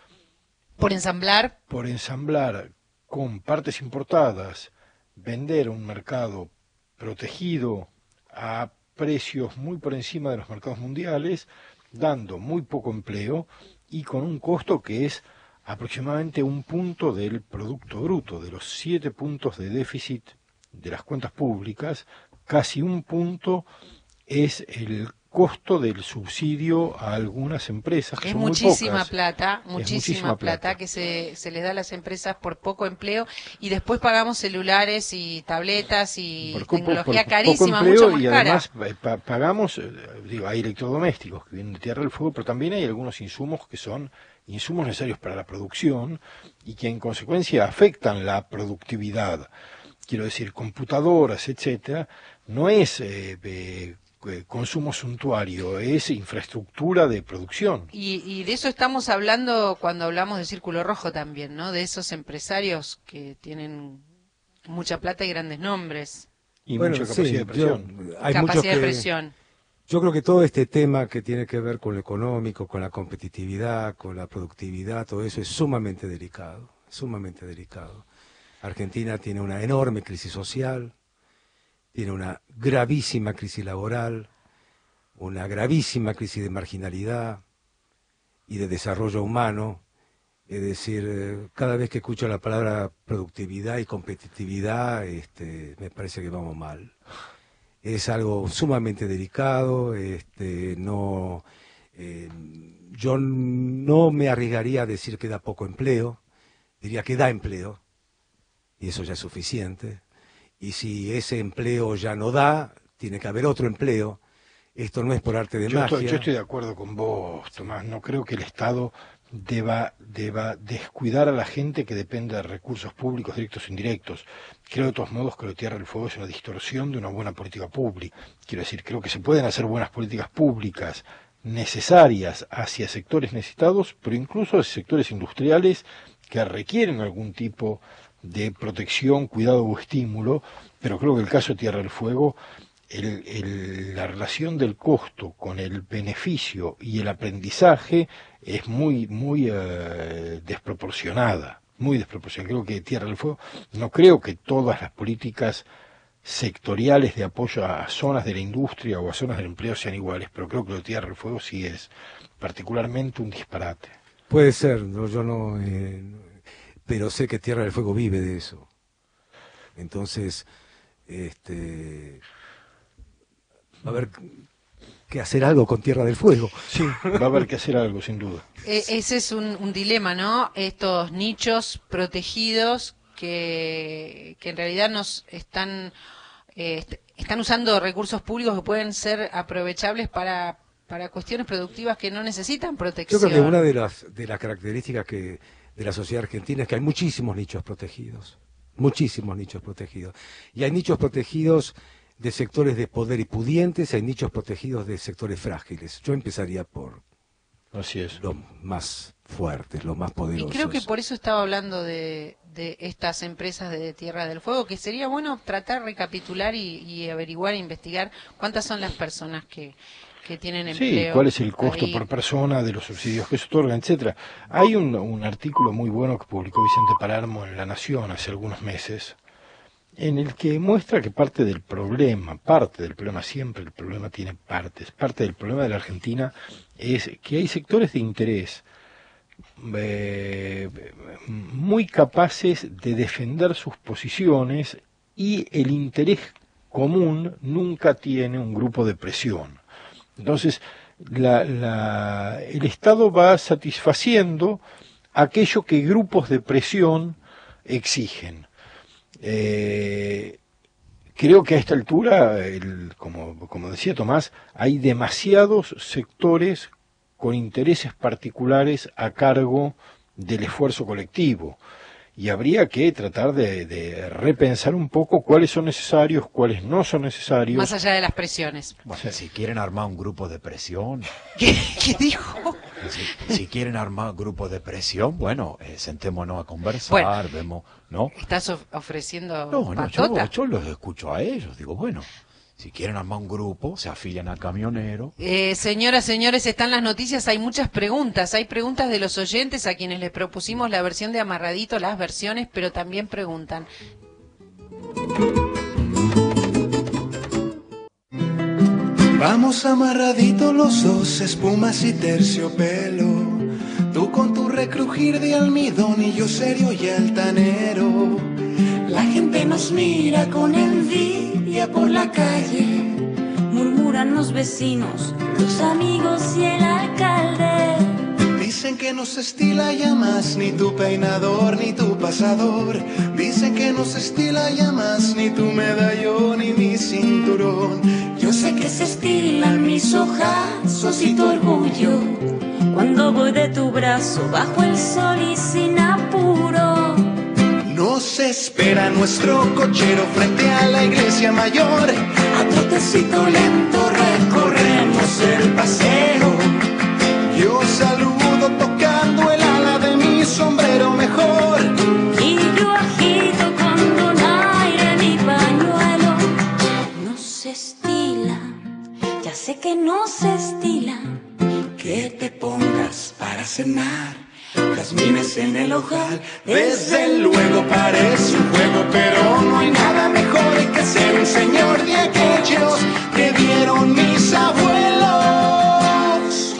¿Por ensamblar? Por ensamblar con partes importadas, vender a un mercado protegido a precios muy por encima de los mercados mundiales, dando muy poco empleo y con un costo que es aproximadamente un punto del Producto Bruto, de los siete puntos de déficit de las cuentas públicas, casi un punto es el costo del subsidio a algunas empresas, que es son muchísima muy pocas. plata, muchísima, muchísima plata, plata que se, se les da a las empresas por poco empleo y después pagamos celulares y tabletas y por, tecnología por, por carísima, poco empleo, mucho más y cara. Además pa pagamos, digo, hay electrodomésticos que vienen de Tierra del Fuego, pero también hay algunos insumos que son insumos necesarios para la producción y que en consecuencia afectan la productividad. Quiero decir, computadoras, etcétera, no es eh, eh, consumo suntuario, es infraestructura de producción. Y, y de eso estamos hablando cuando hablamos de Círculo Rojo también, ¿no? De esos empresarios que tienen mucha plata y grandes nombres. Y bueno, mucha capacidad sí, de presión. Yo, hay capacidad que, de presión. Yo creo que todo este tema que tiene que ver con lo económico, con la competitividad, con la productividad, todo eso es sumamente delicado, sumamente delicado. Argentina tiene una enorme crisis social, tiene una gravísima crisis laboral, una gravísima crisis de marginalidad y de desarrollo humano. Es decir, cada vez que escucho la palabra productividad y competitividad, este, me parece que vamos mal. Es algo sumamente delicado, este, no, eh, yo no me arriesgaría a decir que da poco empleo, diría que da empleo, y eso ya es suficiente. Y si ese empleo ya no da, tiene que haber otro empleo. Esto no es por arte de yo magia. Estoy, yo estoy de acuerdo con vos, Tomás. No creo que el Estado deba, deba descuidar a la gente que depende de recursos públicos, directos o indirectos. Creo de todos modos que lo de Tierra del Fuego es una distorsión de una buena política pública. Quiero decir, creo que se pueden hacer buenas políticas públicas necesarias hacia sectores necesitados, pero incluso hacia sectores industriales que requieren algún tipo de protección, cuidado o estímulo, pero creo que el caso de Tierra del Fuego, el, el, la relación del costo con el beneficio y el aprendizaje es muy, muy uh, desproporcionada, muy desproporcionada. Creo que Tierra del Fuego, no creo que todas las políticas sectoriales de apoyo a zonas de la industria o a zonas del empleo sean iguales, pero creo que lo de Tierra del Fuego sí es particularmente un disparate. Puede ser, no, yo no... Eh, pero sé que Tierra del Fuego vive de eso. Entonces, este, va a haber que hacer algo con Tierra del Fuego. Sí, va a haber que hacer algo, sin duda. E ese es un, un dilema, ¿no? Estos nichos protegidos que, que en realidad nos están, eh, están usando recursos públicos que pueden ser aprovechables para, para cuestiones productivas que no necesitan protección. Yo creo que una de las, de las características que de la sociedad argentina es que hay muchísimos nichos protegidos, muchísimos nichos protegidos. Y hay nichos protegidos de sectores de poder y pudientes, hay nichos protegidos de sectores frágiles. Yo empezaría por Así es. los más fuertes, los más Y poderosos. creo que por eso estaba hablando de, de estas empresas de Tierra del Fuego, que sería bueno tratar, recapitular y, y averiguar, investigar cuántas son las personas que, que tienen empleo. Sí, cuál es el costo ahí. por persona de los subsidios que se otorgan, etcétera. Hay un, un artículo muy bueno que publicó Vicente Palermo en La Nación hace algunos meses, en el que muestra que parte del problema, parte del problema, siempre el problema tiene partes, parte del problema de la Argentina es que hay sectores de interés eh, muy capaces de defender sus posiciones y el interés común nunca tiene un grupo de presión. Entonces, la, la, el Estado va satisfaciendo aquello que grupos de presión exigen. Eh, creo que a esta altura, el, como, como decía Tomás, hay demasiados sectores con intereses particulares a cargo del esfuerzo colectivo. Y habría que tratar de, de repensar un poco cuáles son necesarios, cuáles no son necesarios. Más allá de las presiones. Bueno, si quieren armar un grupo de presión. ¿Qué, qué dijo? Si, si quieren armar grupo de presión, bueno, eh, sentémonos a conversar, Bueno, vemos, ¿no? ¿Estás of- ofreciendo No, no, yo, patota? yo los escucho a ellos, digo, bueno, si quieren armar un grupo, se afilian al camionero. Eh, señoras, señores, están las noticias, hay muchas preguntas, hay preguntas de los oyentes a quienes les propusimos la versión de Amarradito, las versiones, pero también preguntan. Vamos amarraditos los dos, espumas y terciopelo. Tú con tu recrujir de almidón y yo serio y altanero. La gente nos mira con envidia por la calle. Murmuran los vecinos, los amigos y el alcalde. Dicen que no se estila ya más ni tu peinador ni tu pasador. Dicen que no se estila ya más ni tu medallón ni mi cinturón. Yo sé que se estilan mis ojazos y tu orgullo cuando voy de tu brazo bajo el sol y sin apuro. Nos espera nuestro cochero frente a la iglesia mayor. A trotecito lento recorremos el paseo. Yo saludo tocando el ala de mi sombrero mejor. Y yo agito con donaire mi pañuelo. No se estila, ya sé que no se estila. Que te pongas para cenar jazmines en el ojal. Desde luego parece un juego, pero no hay nada mejor que ser un señor de aquellos que vieron mis abuelos.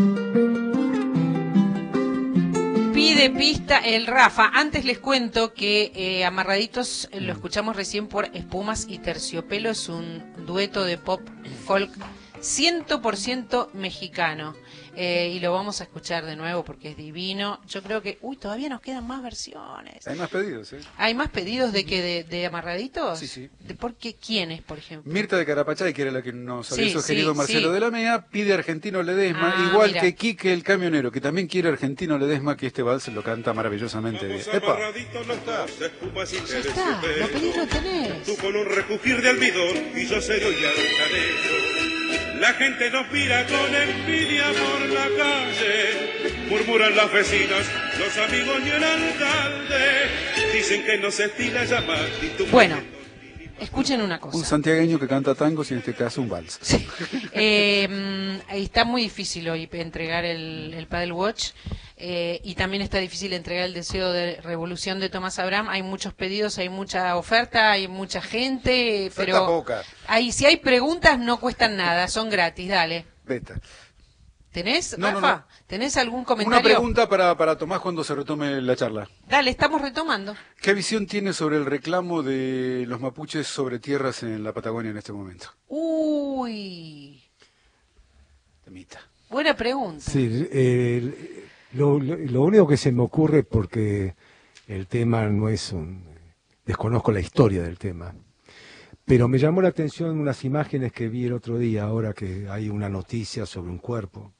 Pide pista el Rafa. Antes les cuento que eh, Amarraditos eh, lo escuchamos recién por Espumas y Terciopelo. Es un dueto de pop folk cien por ciento mexicano. Eh, y lo vamos a escuchar de nuevo porque es divino. Yo creo que... Uy, todavía nos quedan más versiones. Hay más pedidos, ¿eh? ¿Hay más pedidos de que de, de Amarraditos? Sí, sí. ¿De por qué? ¿Quiénes, por ejemplo? Mirta de Carapachay, que era la que nos había Sí, sugerido sí, Marcelo sí. de la Mea, pide Argentino Ledesma, Ah, igual mira. que Quique el camionero, que también quiere Argentino Ledesma, que este vals lo canta maravillosamente bien. Epa. Ya está, lo pedís, lo tenés. Tú con un recugir de almidón y yo serio y altanero. La gente nos mira con envidia por la calle. Murmuran las vecinas, los amigos y el alcalde. Dicen que no se estila ya más. ni tu Bueno, escuchen una cosa. Un santiagueño que canta tangos y en este caso un vals. Eh, mm, está muy difícil hoy entregar el, el Paddle Watch eh, y también está difícil entregar el deseo de revolución de Tomás Abraham. Hay muchos pedidos, hay mucha oferta, hay mucha gente, Oferta pero poca. hay, si hay preguntas no cuestan nada, son gratis, dale. Beta. ¿Tenés, No, no, Rafa? no. ¿Tenés algún Una comentario? pregunta para, para Tomás cuando se retome la charla. Dale, estamos retomando. ¿Qué visión tiene sobre el reclamo de los mapuches sobre tierras en la Patagonia en este momento? Uy, Temita. buena pregunta. Sí, eh, lo, lo- lo único que se me ocurre, porque el tema no es un... desconozco la historia del tema, pero me llamó la atención unas imágenes que vi el otro día, ahora que hay una noticia sobre un cuerpo.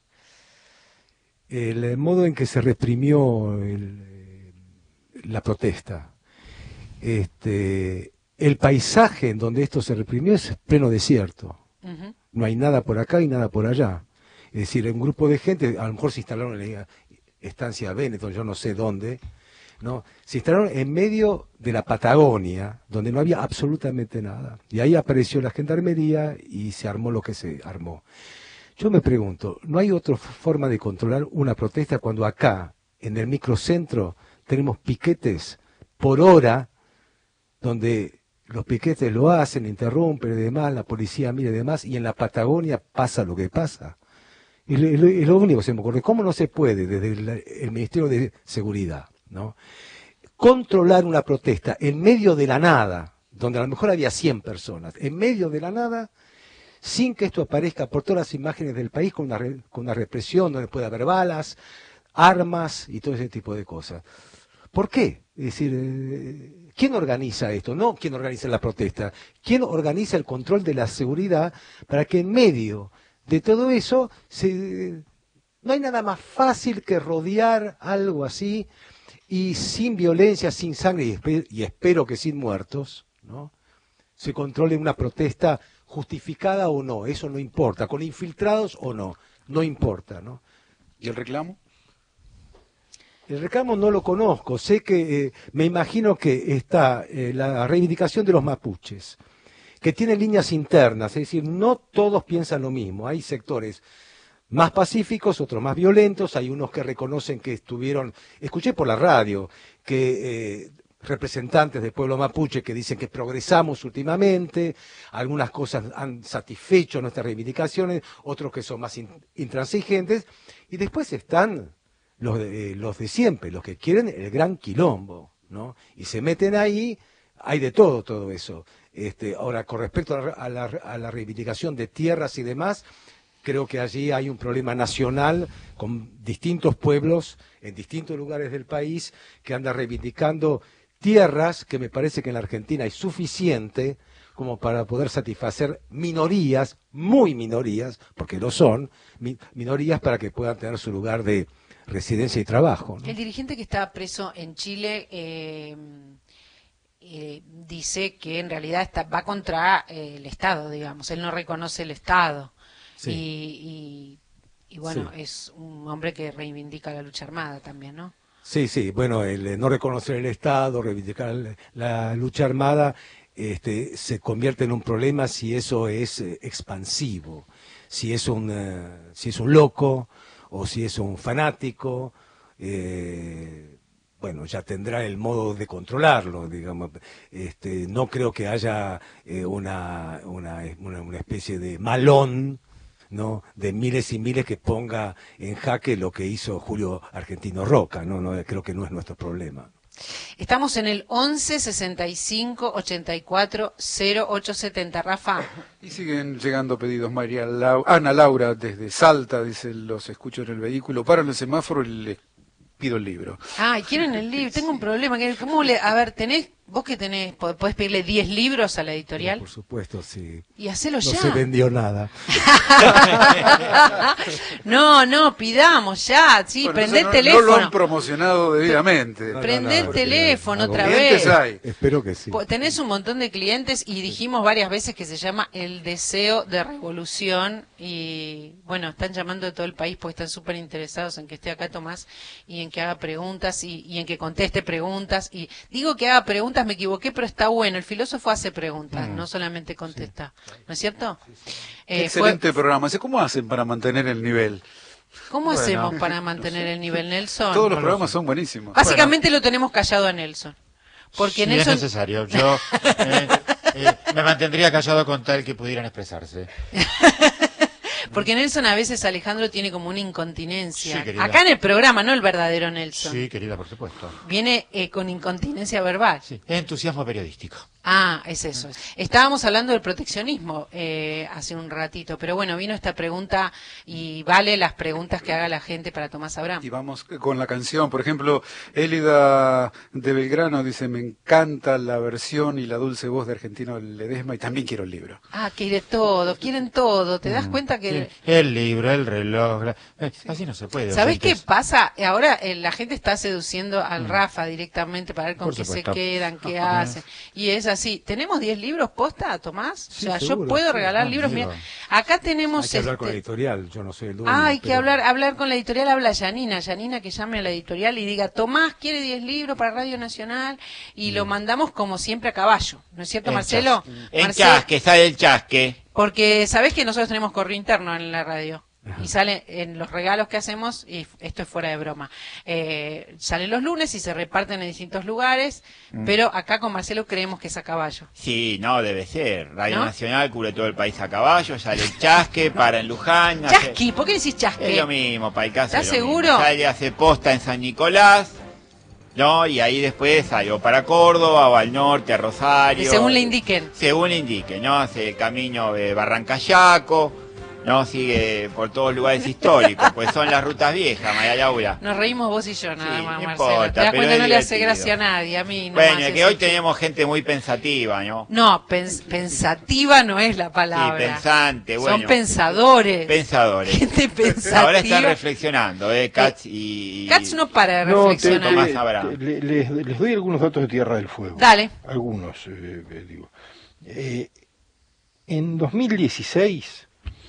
El modo en que se reprimió el- la protesta. Este, el paisaje en donde esto se reprimió es pleno desierto. Uh-huh. No hay nada por acá y nada por allá. Es decir, un grupo de gente, a lo mejor se instalaron en la estancia Benetton, yo no sé dónde, ¿no? Se instalaron en medio de la Patagonia, donde no había absolutamente nada. Y ahí apareció la gendarmería y se armó lo que se armó. Yo me pregunto, ¿no hay otra forma de controlar una protesta cuando acá, en el microcentro, tenemos piquetes por hora, donde los piquetes lo hacen, interrumpen y demás, la policía mira y demás, y en la Patagonia pasa lo que pasa? Es lo, es lo único que se me ocurre. ¿Cómo no se puede, desde el, el Ministerio de Seguridad, ¿no?, controlar una protesta en medio de la nada, donde a lo mejor había cien personas, en medio de la nada, sin que esto aparezca por todas las imágenes del país, con una, re, con una represión donde puede haber balas, armas y todo ese tipo de cosas? ¿Por qué? Es decir, eh, ¿quién organiza esto? No quién organiza la protesta, ¿quién organiza el control de la seguridad para que en medio de todo eso se, no hay nada más fácil que rodear algo así y sin violencia, sin sangre y, espe y espero que sin muertos, ¿no?, se controle una protesta justificada o no? Eso no importa, con infiltrados o no, no importa, ¿no? ¿Y el reclamo? El reclamo no lo conozco, sé que, eh, me imagino que está eh, la reivindicación de los mapuches, que tiene líneas internas, es decir, no todos piensan lo mismo, hay sectores más pacíficos, otros más violentos, hay unos que reconocen que estuvieron, escuché por la radio, que eh, representantes del pueblo mapuche que dicen que progresamos últimamente, algunas cosas han satisfecho nuestras reivindicaciones, otros que son más in, intransigentes, y después están los de, los de siempre, los que quieren el gran quilombo, ¿no? Y se meten ahí, hay de todo, todo eso. Este, ahora, con respecto a la, a, la, a la reivindicación de tierras y demás, creo que allí hay un problema nacional con distintos pueblos en distintos lugares del país que andan reivindicando tierras que me parece que en la Argentina hay suficiente como para poder satisfacer minorías, muy minorías, porque lo son, mi, minorías para que puedan tener su lugar de residencia y trabajo, ¿no? El dirigente que está preso en Chile eh, eh, dice que en realidad está, va contra eh, el Estado, digamos, él no reconoce el Estado. Sí. Y, y, y bueno, sí, es un hombre que reivindica la lucha armada también, ¿no? Sí, sí, bueno, el no reconocer el Estado, reivindicar la lucha armada, este, se convierte en un problema si eso es eh, expansivo, si es un, uh, si es un loco o si es un fanático, eh, bueno, ya tendrá el modo de controlarlo, digamos. Este, no creo que haya eh, una, una, una, una especie de malón, ¿no?, de miles y miles que ponga en jaque lo que hizo Julio Argentino Roca, no, no, creo que no es nuestro problema. Estamos en el once sesenta y cinco ochenta y cuatro cero ocho setenta, Rafa. Y siguen llegando pedidos. María Lau- Ana Laura desde Salta dice: los escucho en el vehículo, paro en el semáforo y les pido el libro. Ay, quieren el libro, tengo un problema. ¿Cómo le, a ver, tenés, vos que tenés, podés pedirle diez libros a la editorial? Sí, por supuesto, sí. Y hacelo ya. No se vendió nada. No, no, pidamos ya, sí, Bueno, prender no, teléfono. No lo han promocionado debidamente. No, prender no, no, teléfono no, otra clientes vez. Hay. Espero que sí. Tenés un montón de clientes y dijimos varias veces que se llama El Deseo de Revolución y bueno, están llamando de todo el país porque están súper interesados en que esté acá Tomás y en que haga preguntas y, y en que conteste preguntas. Y digo que haga preguntas, me equivoqué, pero está bueno. El filósofo hace preguntas, mm. no solamente contesta. Sí. ¿No es cierto? Sí, sí. Eh, Excelente fue... programa. ¿Cómo hacen para mantener el nivel? ¿Cómo bueno, hacemos para mantener no sé. el nivel, Nelson? Todos los programas son buenísimos. Básicamente bueno. lo tenemos callado a Nelson. Porque sí, Nelson... es necesario. Yo eh, eh, me mantendría callado con tal que pudieran expresarse. Porque Nelson a veces, Alejandro, tiene como una incontinencia. Sí, acá en el programa, no el verdadero Nelson. Sí, querida, por supuesto. Viene eh, con incontinencia verbal. Sí, entusiasmo periodístico. Ah, es eso. Estábamos hablando del proteccionismo eh, hace un ratito, pero bueno, vino esta pregunta y vale las preguntas que haga la gente para Tomás Abraham. Y vamos con la canción. Por ejemplo, Élida de Belgrano dice: me encanta la versión y la dulce voz de Argentino Ledesma y también quiero el libro. Ah, quiere todo, quieren todo. ¿Te das mm. cuenta que...? El, el libro, el reloj, la... así no se puede. ¿Sabés qué pasa? Ahora eh, la gente está seduciendo al mm. Rafa directamente para ver con qué se quedan, qué hacen. Y es así. así. ¿Tenemos diez libros posta, Tomás? Sí, o sea, seguro, yo puedo sí. regalar Ah, libros. mira. Mira, acá tenemos... Hay que hablar este... con la editorial, yo no soy el dueño. Ah, hay que pero- hablar, hablar con la editorial, habla Yanina, Yanina que llame a la editorial y diga, Tomás quiere diez libros para Radio Nacional y lo mandamos como siempre a caballo, ¿no es cierto, En Marcelo? chas- En Marcelo, chasque, sale el chasque. porque sabés que nosotros tenemos correo interno en la radio. Y sale en los regalos que hacemos, y esto es fuera de broma, eh, salen los lunes y se reparten en distintos lugares, Mm. pero acá con Marcelo creemos que es a caballo. Sí, no, debe ser. Radio ¿No? Nacional cubre todo el país a caballo, sale el chasque, para en Luján. hace- Chasqui, ¿por qué decís chasque? Es lo mismo, para el caso. ¿Estás es lo seguro? mismo. Sale, hace posta en San Nicolás, ¿no? Y ahí después salió para Córdoba o al norte, a Rosario. Y según le indiquen. Según le indiquen, ¿no? Hace el camino de Barrancayaco, ¿no? Sigue por todos lugares históricos, pues son las rutas viejas, María Laura. Nos reímos vos y yo nada Sí, más, no Marcelo. importa, Te das pero cuenta, es no le hace divertido. gracia a nadie, a mí no. Bueno, es que hoy tenemos gente muy pensativa, ¿no? No, pens- pensativa no es la Sí, palabra. pensante, bueno. Son pensadores. Pensadores. Gente pensativa. Ahora están reflexionando, ¿eh? Katz y... Katz no para de No, te- reflexionar. te- Tomás Abraham. te- le- les, les doy algunos datos de Tierra del Fuego. Dale. Algunos, eh, eh, digo. Eh, en dos mil dieciséis,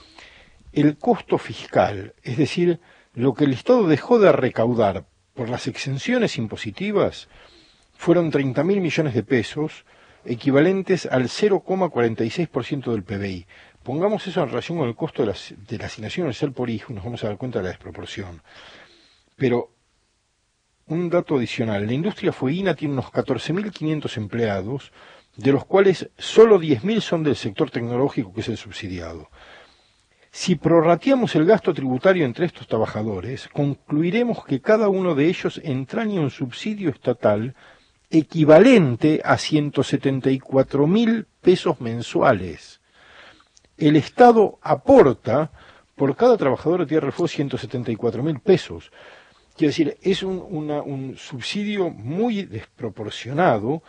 el costo fiscal, es decir, lo que el Estado dejó de recaudar por las exenciones impositivas, fueron treinta mil millones de pesos, equivalentes al cero coma cuarenta y seis por ciento del P B I. Pongamos eso en relación con el costo de la, de la asignación universal por hijo y nos vamos a dar cuenta de la desproporción. Pero un dato adicional, la industria fueguina tiene unos catorce mil quinientos empleados, de los cuales solo diez mil son del sector tecnológico, que es el subsidiado. Si prorrateamos el gasto tributario entre estos trabajadores, concluiremos que cada uno de ellos entraña un subsidio estatal equivalente a ciento setenta y cuatro mil pesos mensuales. El Estado aporta por cada trabajador de Tierra del Fuego ciento setenta y cuatro mil pesos. Quiero decir, es un, una- un subsidio muy desproporcionado.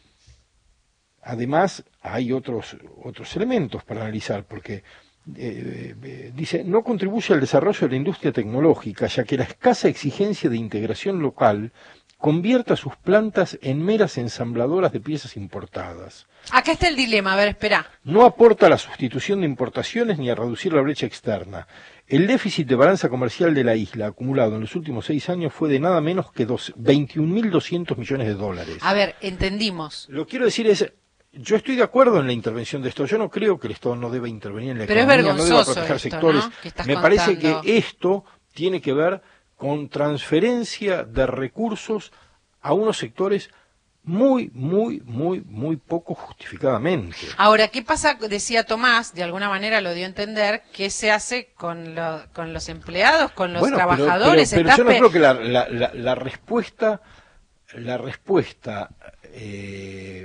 Además, hay otros, otros elementos para analizar, porque eh, eh, dice, no contribuye al desarrollo de la industria tecnológica, ya que la escasa exigencia de integración local convierte a sus plantas en meras ensambladoras de piezas importadas. Acá está el dilema, a ver, espera. No aporta a la sustitución de importaciones ni a reducir la brecha externa. El déficit de balanza comercial de la isla acumulado en los últimos seis años fue de nada menos que veintiún mil doscientos millones de dólares. A ver, entendimos. Lo que quiero decir es, yo estoy de acuerdo en la intervención de esto. Yo no creo que el Estado no deba intervenir en la Pero es economía, no deba vergonzoso proteger esto, sectores. ¿no? que estás Me parece contando. que esto tiene que ver con transferencia de recursos a unos sectores muy, muy, muy, muy poco justificadamente. Ahora, ¿qué pasa? Decía Tomás, de alguna manera lo dio a entender, ¿qué se hace con, lo- con los empleados, con los Bueno, pero- trabajadores? Pero, pero Estás yo no pe- creo que la, la, la, la respuesta, la respuesta, eh,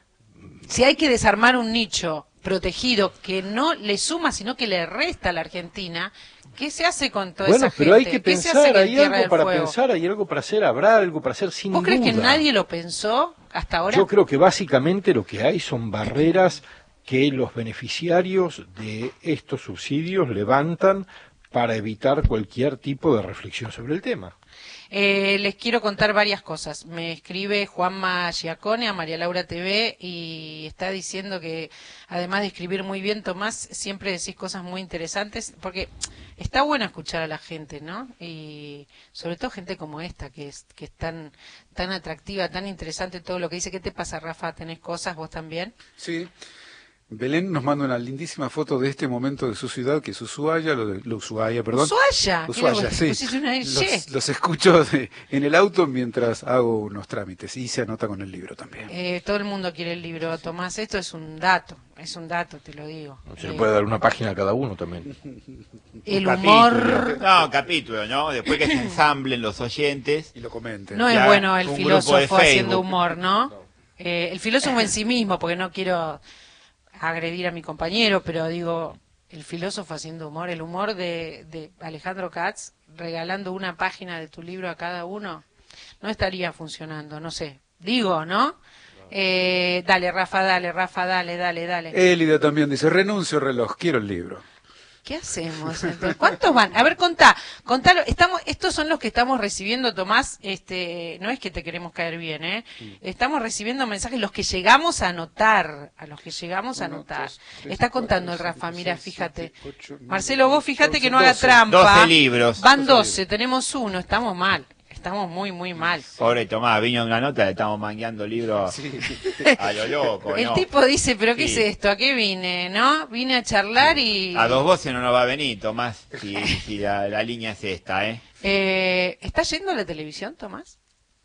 Si hay que desarmar un nicho protegido que no le suma, sino que le resta a la Argentina, ¿qué se hace con toda bueno, esa pero gente? hay que ¿Qué se hace pensar, en hay Tierra algo del para Fuego? pensar, hay algo para hacer, habrá algo para hacer sin ¿Vos crees que duda. nadie lo pensó hasta ahora? Yo creo que básicamente lo que hay son barreras que los beneficiarios de estos subsidios levantan para evitar cualquier tipo de reflexión sobre el tema. Eh, les quiero contar varias cosas. Me escribe Juanma Giacone a María Laura T V y está diciendo que además de escribir muy bien, Tomás, siempre decís cosas muy interesantes, porque está bueno escuchar a la gente, ¿no? Y sobre todo gente como esta, que es, que es tan, tan atractiva, tan interesante todo lo que dice. ¿Qué te pasa, Rafa? ¿Tenés cosas vos también? Sí. Belén nos manda una lindísima foto de este momento de su ciudad, que es Ushuaia, lo de, lo Ushuaia, perdón. ¿Ushuaia? Ushuaia, ¿Qué sí. pusiste una Los, Y? los escucho de- en el auto mientras hago unos trámites y se anota con el libro también. Eh, todo el mundo quiere el libro, Tomás. Esto es un dato, es un dato, te lo digo. Se le Eh, puede dar una página a cada uno también. El Un humor... capítulo. No, capítulo, ¿no? Después que se ensamblen los oyentes. Y lo comenten. No es Ya, bueno el un grupo de filósofo haciendo Facebook. humor, ¿no? Eh, el filósofo en sí mismo, porque no quiero agredir a mi compañero, pero digo, el filósofo haciendo humor, el humor de, de Alejandro Katz, regalando una página de tu libro a cada uno, no estaría funcionando, no sé. Digo, ¿no? Eh, dale, Rafa, dale, Rafa, dale, dale, dale. Élida también dice, renuncio reloj, quiero el libro. ¿Qué hacemos? Entonces, ¿cuántos van? A ver, contá, contalo. Estamos, estos son los que estamos recibiendo, Tomás. Este, no es que te queremos caer bien, ¿eh? Sí. Estamos recibiendo mensajes, los que llegamos a anotar, a los que llegamos a anotar. Está contando el Rafa, mira, fíjate. Marcelo, vos fíjate que no haga trampa. doce libros. Van doce, tenemos uno, estamos mal. Estamos muy, muy mal. Pobre Tomás, vino una nota, le estamos mangueando libros sí. a lo loco. El ¿no? tipo dice, ¿pero qué sí. es esto? ¿A qué vine? ¿No? Vine a charlar y... A dos voces no nos va a venir, Tomás, si, si la, la línea es esta, ¿eh? eh ¿Está yendo a la televisión, Tomás?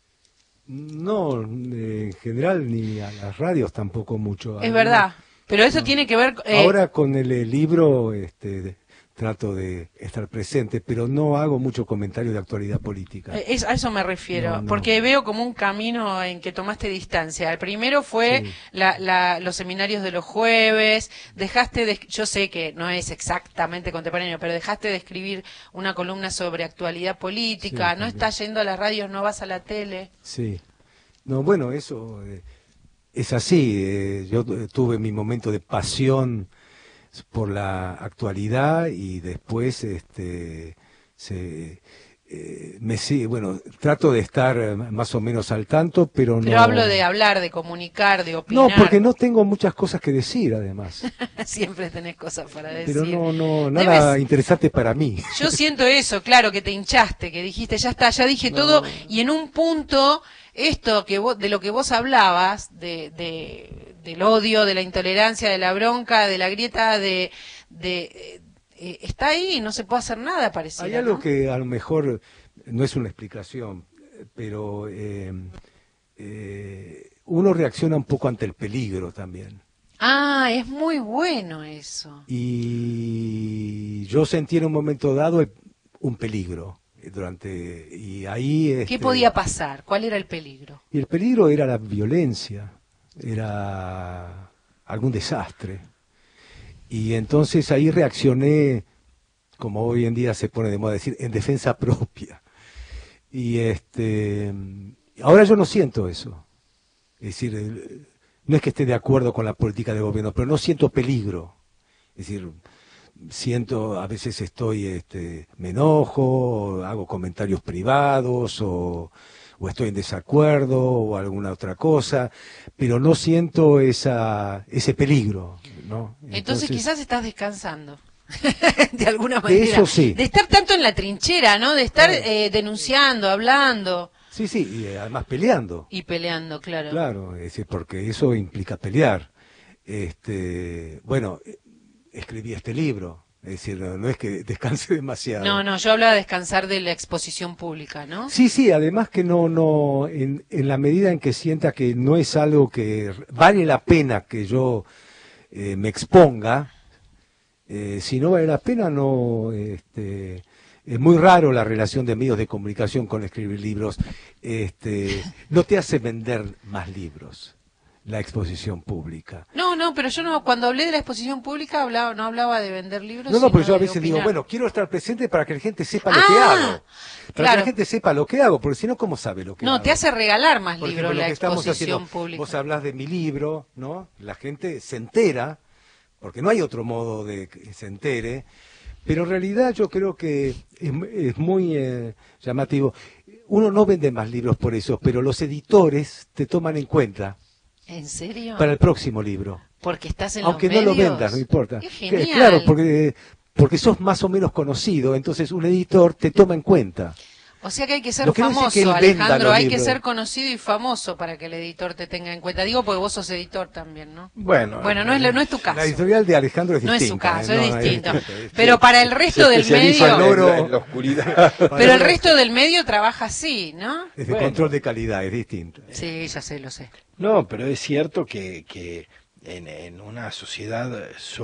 No, en general, ni a las radios tampoco mucho. Es verdad, pero eso no. tiene que ver... Eh... Ahora con el, el libro... este de... trato de estar presente, pero no hago mucho comentario de actualidad política. Es, a eso me refiero, no, no. porque veo como un camino en que tomaste distancia. El primero fue sí. la, la, los seminarios de los jueves, dejaste de, yo sé que no es exactamente contemporáneo, pero dejaste de escribir una columna sobre actualidad política, sí, no estás yendo a las radios, no vas a la tele. Sí, no, bueno, eso eh, es así. Eh, yo tuve mi momento de pasión por la actualidad y después este se eh, me sí, bueno, trato de estar más o menos al tanto, pero no. Pero hablo de hablar, de comunicar, de opinar. No, porque no tengo muchas cosas que decir, además. Siempre tenés cosas para decir. Pero no, no, nada Debes... interesante para mí. Yo siento eso, claro, que te hinchaste, que dijiste, ya está, ya dije no. todo, y en un punto, esto que vos, de lo que vos hablabas, de, de, del odio, de la intolerancia, de la bronca, de la grieta, de, de eh, está ahí y no se puede hacer nada, pareciera. Hay algo ¿no? que a lo mejor no es una explicación, pero eh, eh, uno reacciona un poco ante el peligro también. Ah, es muy bueno eso. Y yo sentí en un momento dado un peligro durante y ahí ¿qué este, podía pasar? ¿Cuál era el peligro? Y el peligro era la violencia, era algún desastre. Y entonces ahí reaccioné, como hoy en día se pone de moda decir, en defensa propia. Y este ahora yo no siento eso. Es decir, no es que esté de acuerdo con la política de gobierno, pero no siento peligro. Es decir, siento, a veces estoy, este, me enojo, hago comentarios privados, o, o estoy en desacuerdo, o alguna otra cosa, pero no siento esa, ese peligro, ¿no? Entonces, Entonces quizás estás descansando. De alguna manera. Eso sí. De estar tanto en la trinchera, ¿no? De estar eh, denunciando, hablando. Sí, sí, y además peleando. Y peleando, claro. Claro, es decir, porque eso implica pelear. Este, bueno, escribí este libro, es decir, no es que descanse demasiado. No, no, yo hablaba de descansar de la exposición pública, ¿no? Sí, sí, además que no, no, en, en la medida en que sienta que no es algo que vale la pena que yo eh, me exponga, eh, si no vale la pena, no, este, es muy raro la relación de medios de comunicación con escribir libros, este, no te hace vender más libros. La exposición pública. No, no, pero yo no, cuando hablé de la exposición pública hablaba, no hablaba de vender libros. No, no, pero yo a de veces opinar. digo, bueno, quiero estar presente para que la gente sepa lo ah, que hago. Para claro. que la gente sepa lo que hago, porque si no, ¿cómo sabe lo que no, hago? No, te hace regalar más Por libros ejemplo, la lo que estamos exposición haciendo, pública. Vos hablás de mi libro, ¿no? La gente se entera, porque no hay otro modo de que se entere, pero en realidad yo creo que es, es muy eh, llamativo. Uno no vende más libros por eso, pero los editores te toman en cuenta. ¿En serio? Para el próximo libro. Porque estás en Aunque los no medios. lo vendas, no importa. Qué genial. Claro, porque, porque sos más o menos conocido, entonces un editor te toma en cuenta. O sea que hay que ser Lo que no famoso, es que él venda Alejandro, los hay que libros. ser conocido y famoso para que el editor te tenga en cuenta. Digo porque vos sos editor también, ¿no? Bueno, bueno no, es, no es tu caso. La editorial de Alejandro es no distinta. No es su caso, ¿eh? es no, distinto. Es distinto, es Pero para el resto del medio... En, oro, en la oscuridad. Pero el resto del medio trabaja así, ¿no? Es de bueno. control de calidad, es distinto. Sí, ya sé, lo sé. No, pero es cierto que, que en, en una sociedad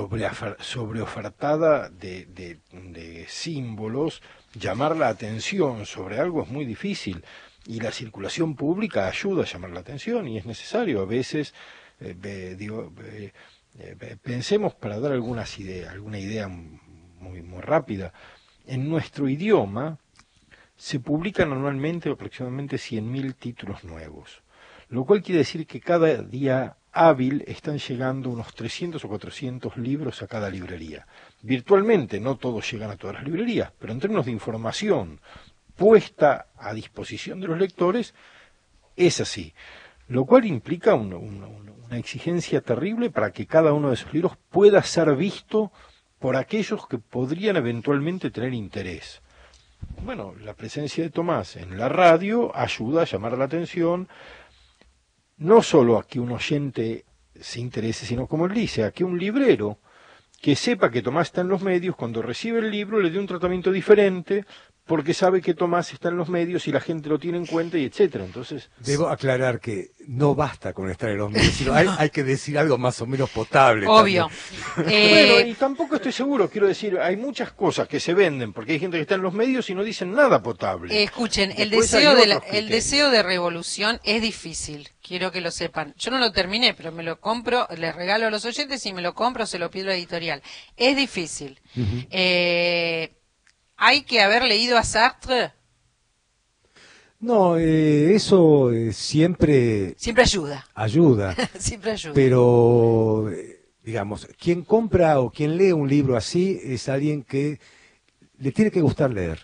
sobreofertada de, de, de símbolos, llamar la atención sobre algo es muy difícil. Y la circulación pública ayuda a llamar la atención y es necesario. A veces, eh, eh, digo, eh, eh, pensemos para dar algunas ideas, alguna idea muy, muy rápida. En nuestro idioma se publican anualmente aproximadamente cien mil títulos nuevos, lo cual quiere decir que cada día hábil están llegando unos trescientos o cuatrocientos libros a cada librería. Virtualmente no todos llegan a todas las librerías, pero en términos de información puesta a disposición de los lectores, es así. Lo cual implica una, una, una exigencia terrible para que cada uno de esos libros pueda ser visto por aquellos que podrían eventualmente tener interés. Bueno, la presencia de Tomás en la radio ayuda a llamar la atención, no solo a que un oyente se interese, sino como él dice, a que un librero que sepa que Tomás está en los medios, cuando recibe el libro le dé un tratamiento diferente, porque sabe que Tomás está en los medios y la gente lo tiene en cuenta y etcétera. Entonces, debo aclarar que no basta con estar en los medios, sino hay, hay que decir algo más o menos potable. Obvio. Eh... Bueno, y tampoco estoy seguro, quiero decir, hay muchas cosas que se venden, porque hay gente que está en los medios y no dicen nada potable. Eh, escuchen, el Después deseo, de la, el criterios. deseo de revolución es difícil, quiero que lo sepan. Yo no lo terminé, pero me lo compro, les regalo a los oyentes y me lo compro, se lo pido a la editorial. Es difícil. Uh-huh. eh, ¿Hay que haber leído a Sartre? No, eh, eso eh, siempre... Siempre ayuda. Ayuda. Siempre ayuda. Pero, eh, digamos, quien compra o quien lee un libro así es alguien que le tiene que gustar leer.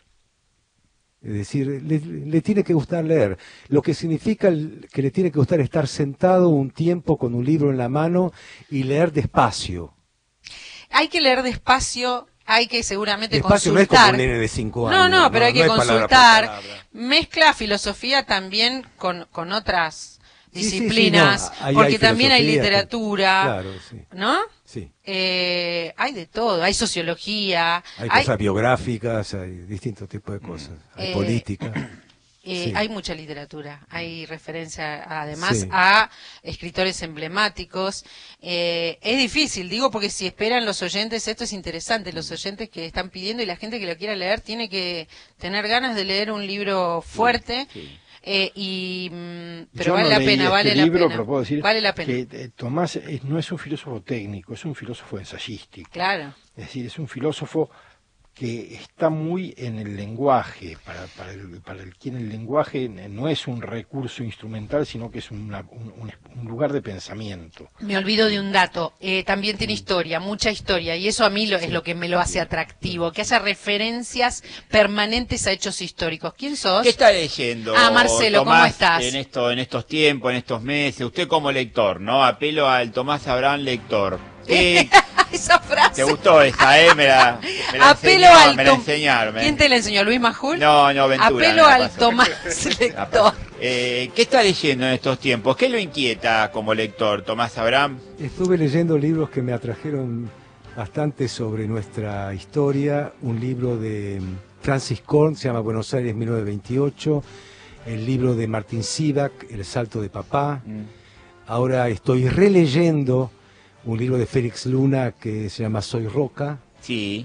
Es decir, le, le tiene que gustar leer. Lo que significa que le tiene que gustar estar sentado un tiempo con un libro en la mano y leer despacio. Hay que leer despacio... Hay que seguramente Despacio consultar. No es como un nene de cinco años. No, no, pero no, hay que no consultar. Mezcla filosofía también con, con otras disciplinas, sí, sí, sí, no. Ahí porque también hay literatura, claro, sí. ¿no? Sí. Eh, hay de todo, hay sociología. Hay, hay cosas biográficas, hay distintos tipos de cosas. Hay eh, política. Eh, sí. Hay mucha literatura, hay referencia además sí. a escritores emblemáticos. Eh, es difícil, digo, porque si esperan los oyentes, esto es interesante, los oyentes que están pidiendo y la gente que lo quiera leer tiene que tener ganas de leer un libro fuerte. Sí, sí. Eh, y mm, pero Yo vale no la leí pena, este vale libro, la pena. Pero puedo decir vale la pena. Que eh, Tomás es, no es un filósofo técnico, es un filósofo ensayístico. Claro. Es decir, es un filósofo que está muy en el lenguaje, para, para, el, para el quien el lenguaje no es un recurso instrumental, sino que es una, un, un, un lugar de pensamiento. Me olvido de un dato, eh, también tiene historia, mucha historia, y eso a mí lo, sí. es lo que me lo hace atractivo, que haya referencias permanentes a hechos históricos. ¿Quién sos? ¿Qué está leyendo? Ah, Marcelo, Tomás, ¿cómo estás? En, esto, en estos tiempos, en estos meses, usted como lector, ¿no? Apelo al Tomás Abraham lector. ¿Qué? Esa frase. ¿Te gustó esa, eh? Me la, me la Apelo enseñó, al me la enseñaron. ¿Quién te la enseñó? ¿Luis Majul? No, no, Ventura. Apelo al Tomás lector. Eh, ¿Qué está leyendo en estos tiempos? ¿Qué lo inquieta como lector, Tomás Abraham? Estuve leyendo libros que me atrajeron bastante sobre nuestra historia. Un libro de Francis Korn, se llama Buenos Aires mil novecientos veintiocho. El libro de Martín Sivak, El salto de papá. Mm. Ahora estoy releyendo un libro de Félix Luna que se llama Soy Roca. Sí.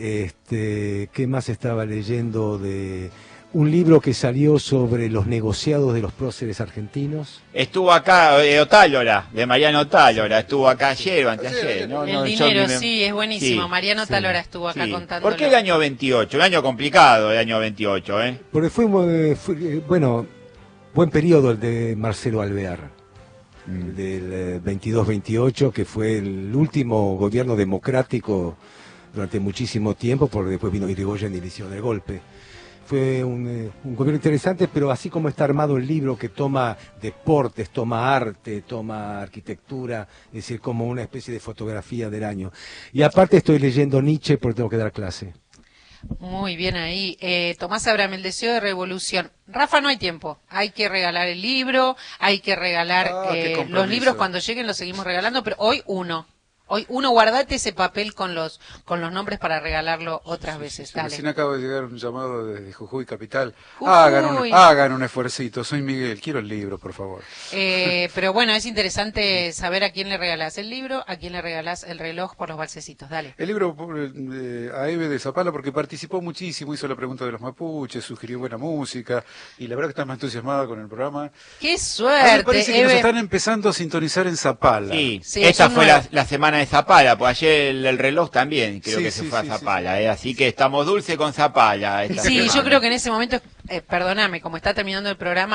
Este, ¿qué más estaba leyendo? De un libro que salió sobre los negociados de los próceres argentinos. Estuvo acá eh, Otálora, de Mariano Otálora, estuvo acá ayer o anteayer. No, el no, dinero, me... sí, es buenísimo. Sí, Mariano Otálora sí, estuvo acá sí. contando. ¿Por qué el año veintiocho? Un año complicado el año veintiocho, ¿eh? Porque fue, fue bueno, buen periodo el de Marcelo Alvear. Del veintidós veintiocho, que fue el último gobierno democrático durante muchísimo tiempo, porque después vino Irigoyen y le hicieron el golpe. Fue un, eh, un gobierno interesante, pero así como está armado el libro, que toma deportes, toma arte, toma arquitectura, es decir, como una especie de fotografía del año. Y aparte estoy leyendo Nietzsche porque tengo que dar clase. Muy bien ahí. Eh, Tomás Abraham, El deseo de revolución. Rafa, no hay tiempo. Hay que regalar el libro, hay que regalar ah, eh, los libros cuando lleguen, los seguimos regalando, pero hoy uno. Hoy uno, guardate ese papel con los con los nombres para regalarlo otras veces. Dale. Recién acaba de llegar un llamado desde Jujuy Capital. Jujuy. Hagan un, hagan un esfuercito. Soy Miguel, quiero el libro, por favor. Eh, pero bueno, es interesante saber a quién le regalás el libro, a quién le regalás el reloj por los balsecitos. Dale. El libro eh, a Eve de Zapala, porque participó muchísimo, hizo la pregunta de los mapuches, sugirió buena música, y la verdad que está más entusiasmada con el programa. ¡Qué suerte! A mí me parece que Eve... nos están empezando a sintonizar en Zapala. Sí, sí, esta fue la, la semana de Zapala, pues ayer el, el reloj también creo sí, que sí, se fue sí, a Zapala, sí, sí. Eh, así que estamos dulce con Zapala. Esta sí, semana. Yo creo que en ese momento, eh, perdóname, como está terminando el programa,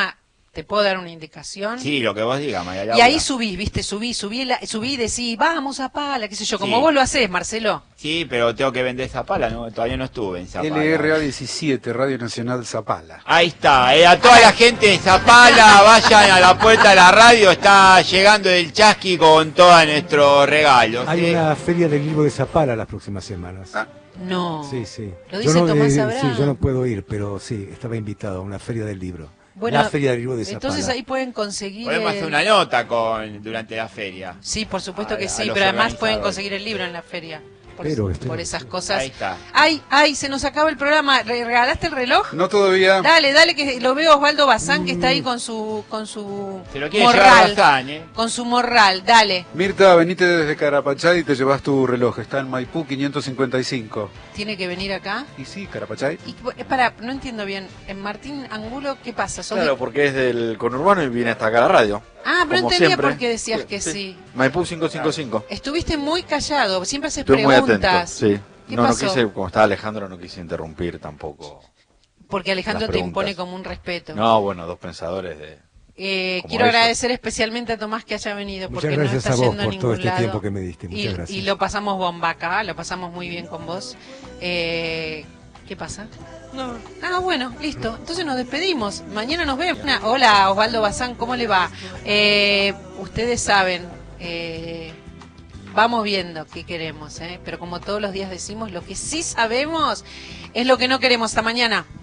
¿Te puedo dar una indicación? Sí, lo que vos digas, María Laura. Y ahí subís, viste, subí, subí, la, subí y decís, vamos a Pala, qué sé yo, como Sí. vos lo hacés, Marcelo. Sí, pero tengo que vender Zapala, ¿no? Todavía no estuve en Zapala. L R A diecisiete, Radio Nacional Zapala. Ahí está, eh, a toda la gente de Zapala, vayan a la puerta de la radio, está llegando el Chasqui con todos nuestros regalos. Hay ¿sí? una feria del libro de Zapala las próximas semanas. No. Sí, sí. Lo dice yo no, Tomás eh, Abraham. Sí, yo no puedo ir, pero sí, estaba invitado a una feria del libro. Bueno, la feria del libro de Zapala. entonces ahí pueden conseguir... Podemos hacer el- una nota con durante la feria. Sí, por supuesto A- que a sí, los pero además pueden organizadores. conseguir el libro en la feria. Por, Espero, es- espero. por esas cosas. Ahí está. Ay, ay, se nos acaba el programa. ¿Re- ¿Regalaste el reloj? No todavía. Dale, dale, que lo veo a Osvaldo Bazán que está ahí con su con su Se lo quiere llevar morral. Bazán, ¿eh? Con su morral, dale. Mirta, venite desde Carapachay y te llevas tu reloj. Está en Maipú quinientos cincuenta y cinco. Tiene que venir acá. Y sí, Carapachay. Y eh, para, no entiendo bien. En Martín Angulo, ¿qué pasa? ¿Sos Claro, de- porque es del conurbano y viene hasta acá a la radio. Ah, pero no como entendía siempre. por qué decías que sí. Maipú quinientos cincuenta y cinco. Estuviste muy callado, siempre haces Estoy muy atento, preguntas. sí. ¿Qué No, no pasó? quise, como estaba Alejandro, no quise interrumpir tampoco. Porque Alejandro las te impone preguntas. como un respeto. No, bueno, dos pensadores de... Eh, como quiero ellos. agradecer especialmente a Tomás que haya venido Muchas porque no gracias está a vos yendo a por ningún todo este lado. tiempo que me diste. Muchas y, gracias. y lo pasamos bomba acá, lo pasamos muy bien con vos. Eh, ¿Qué pasa? No. Ah, bueno, listo. Entonces nos despedimos. Mañana nos vemos. Hola, Osvaldo Bazán, ¿cómo le va? Eh, ustedes saben, eh, vamos viendo qué queremos, ¿eh? Pero como todos los días decimos, lo que sí sabemos es lo que no queremos. Hasta mañana.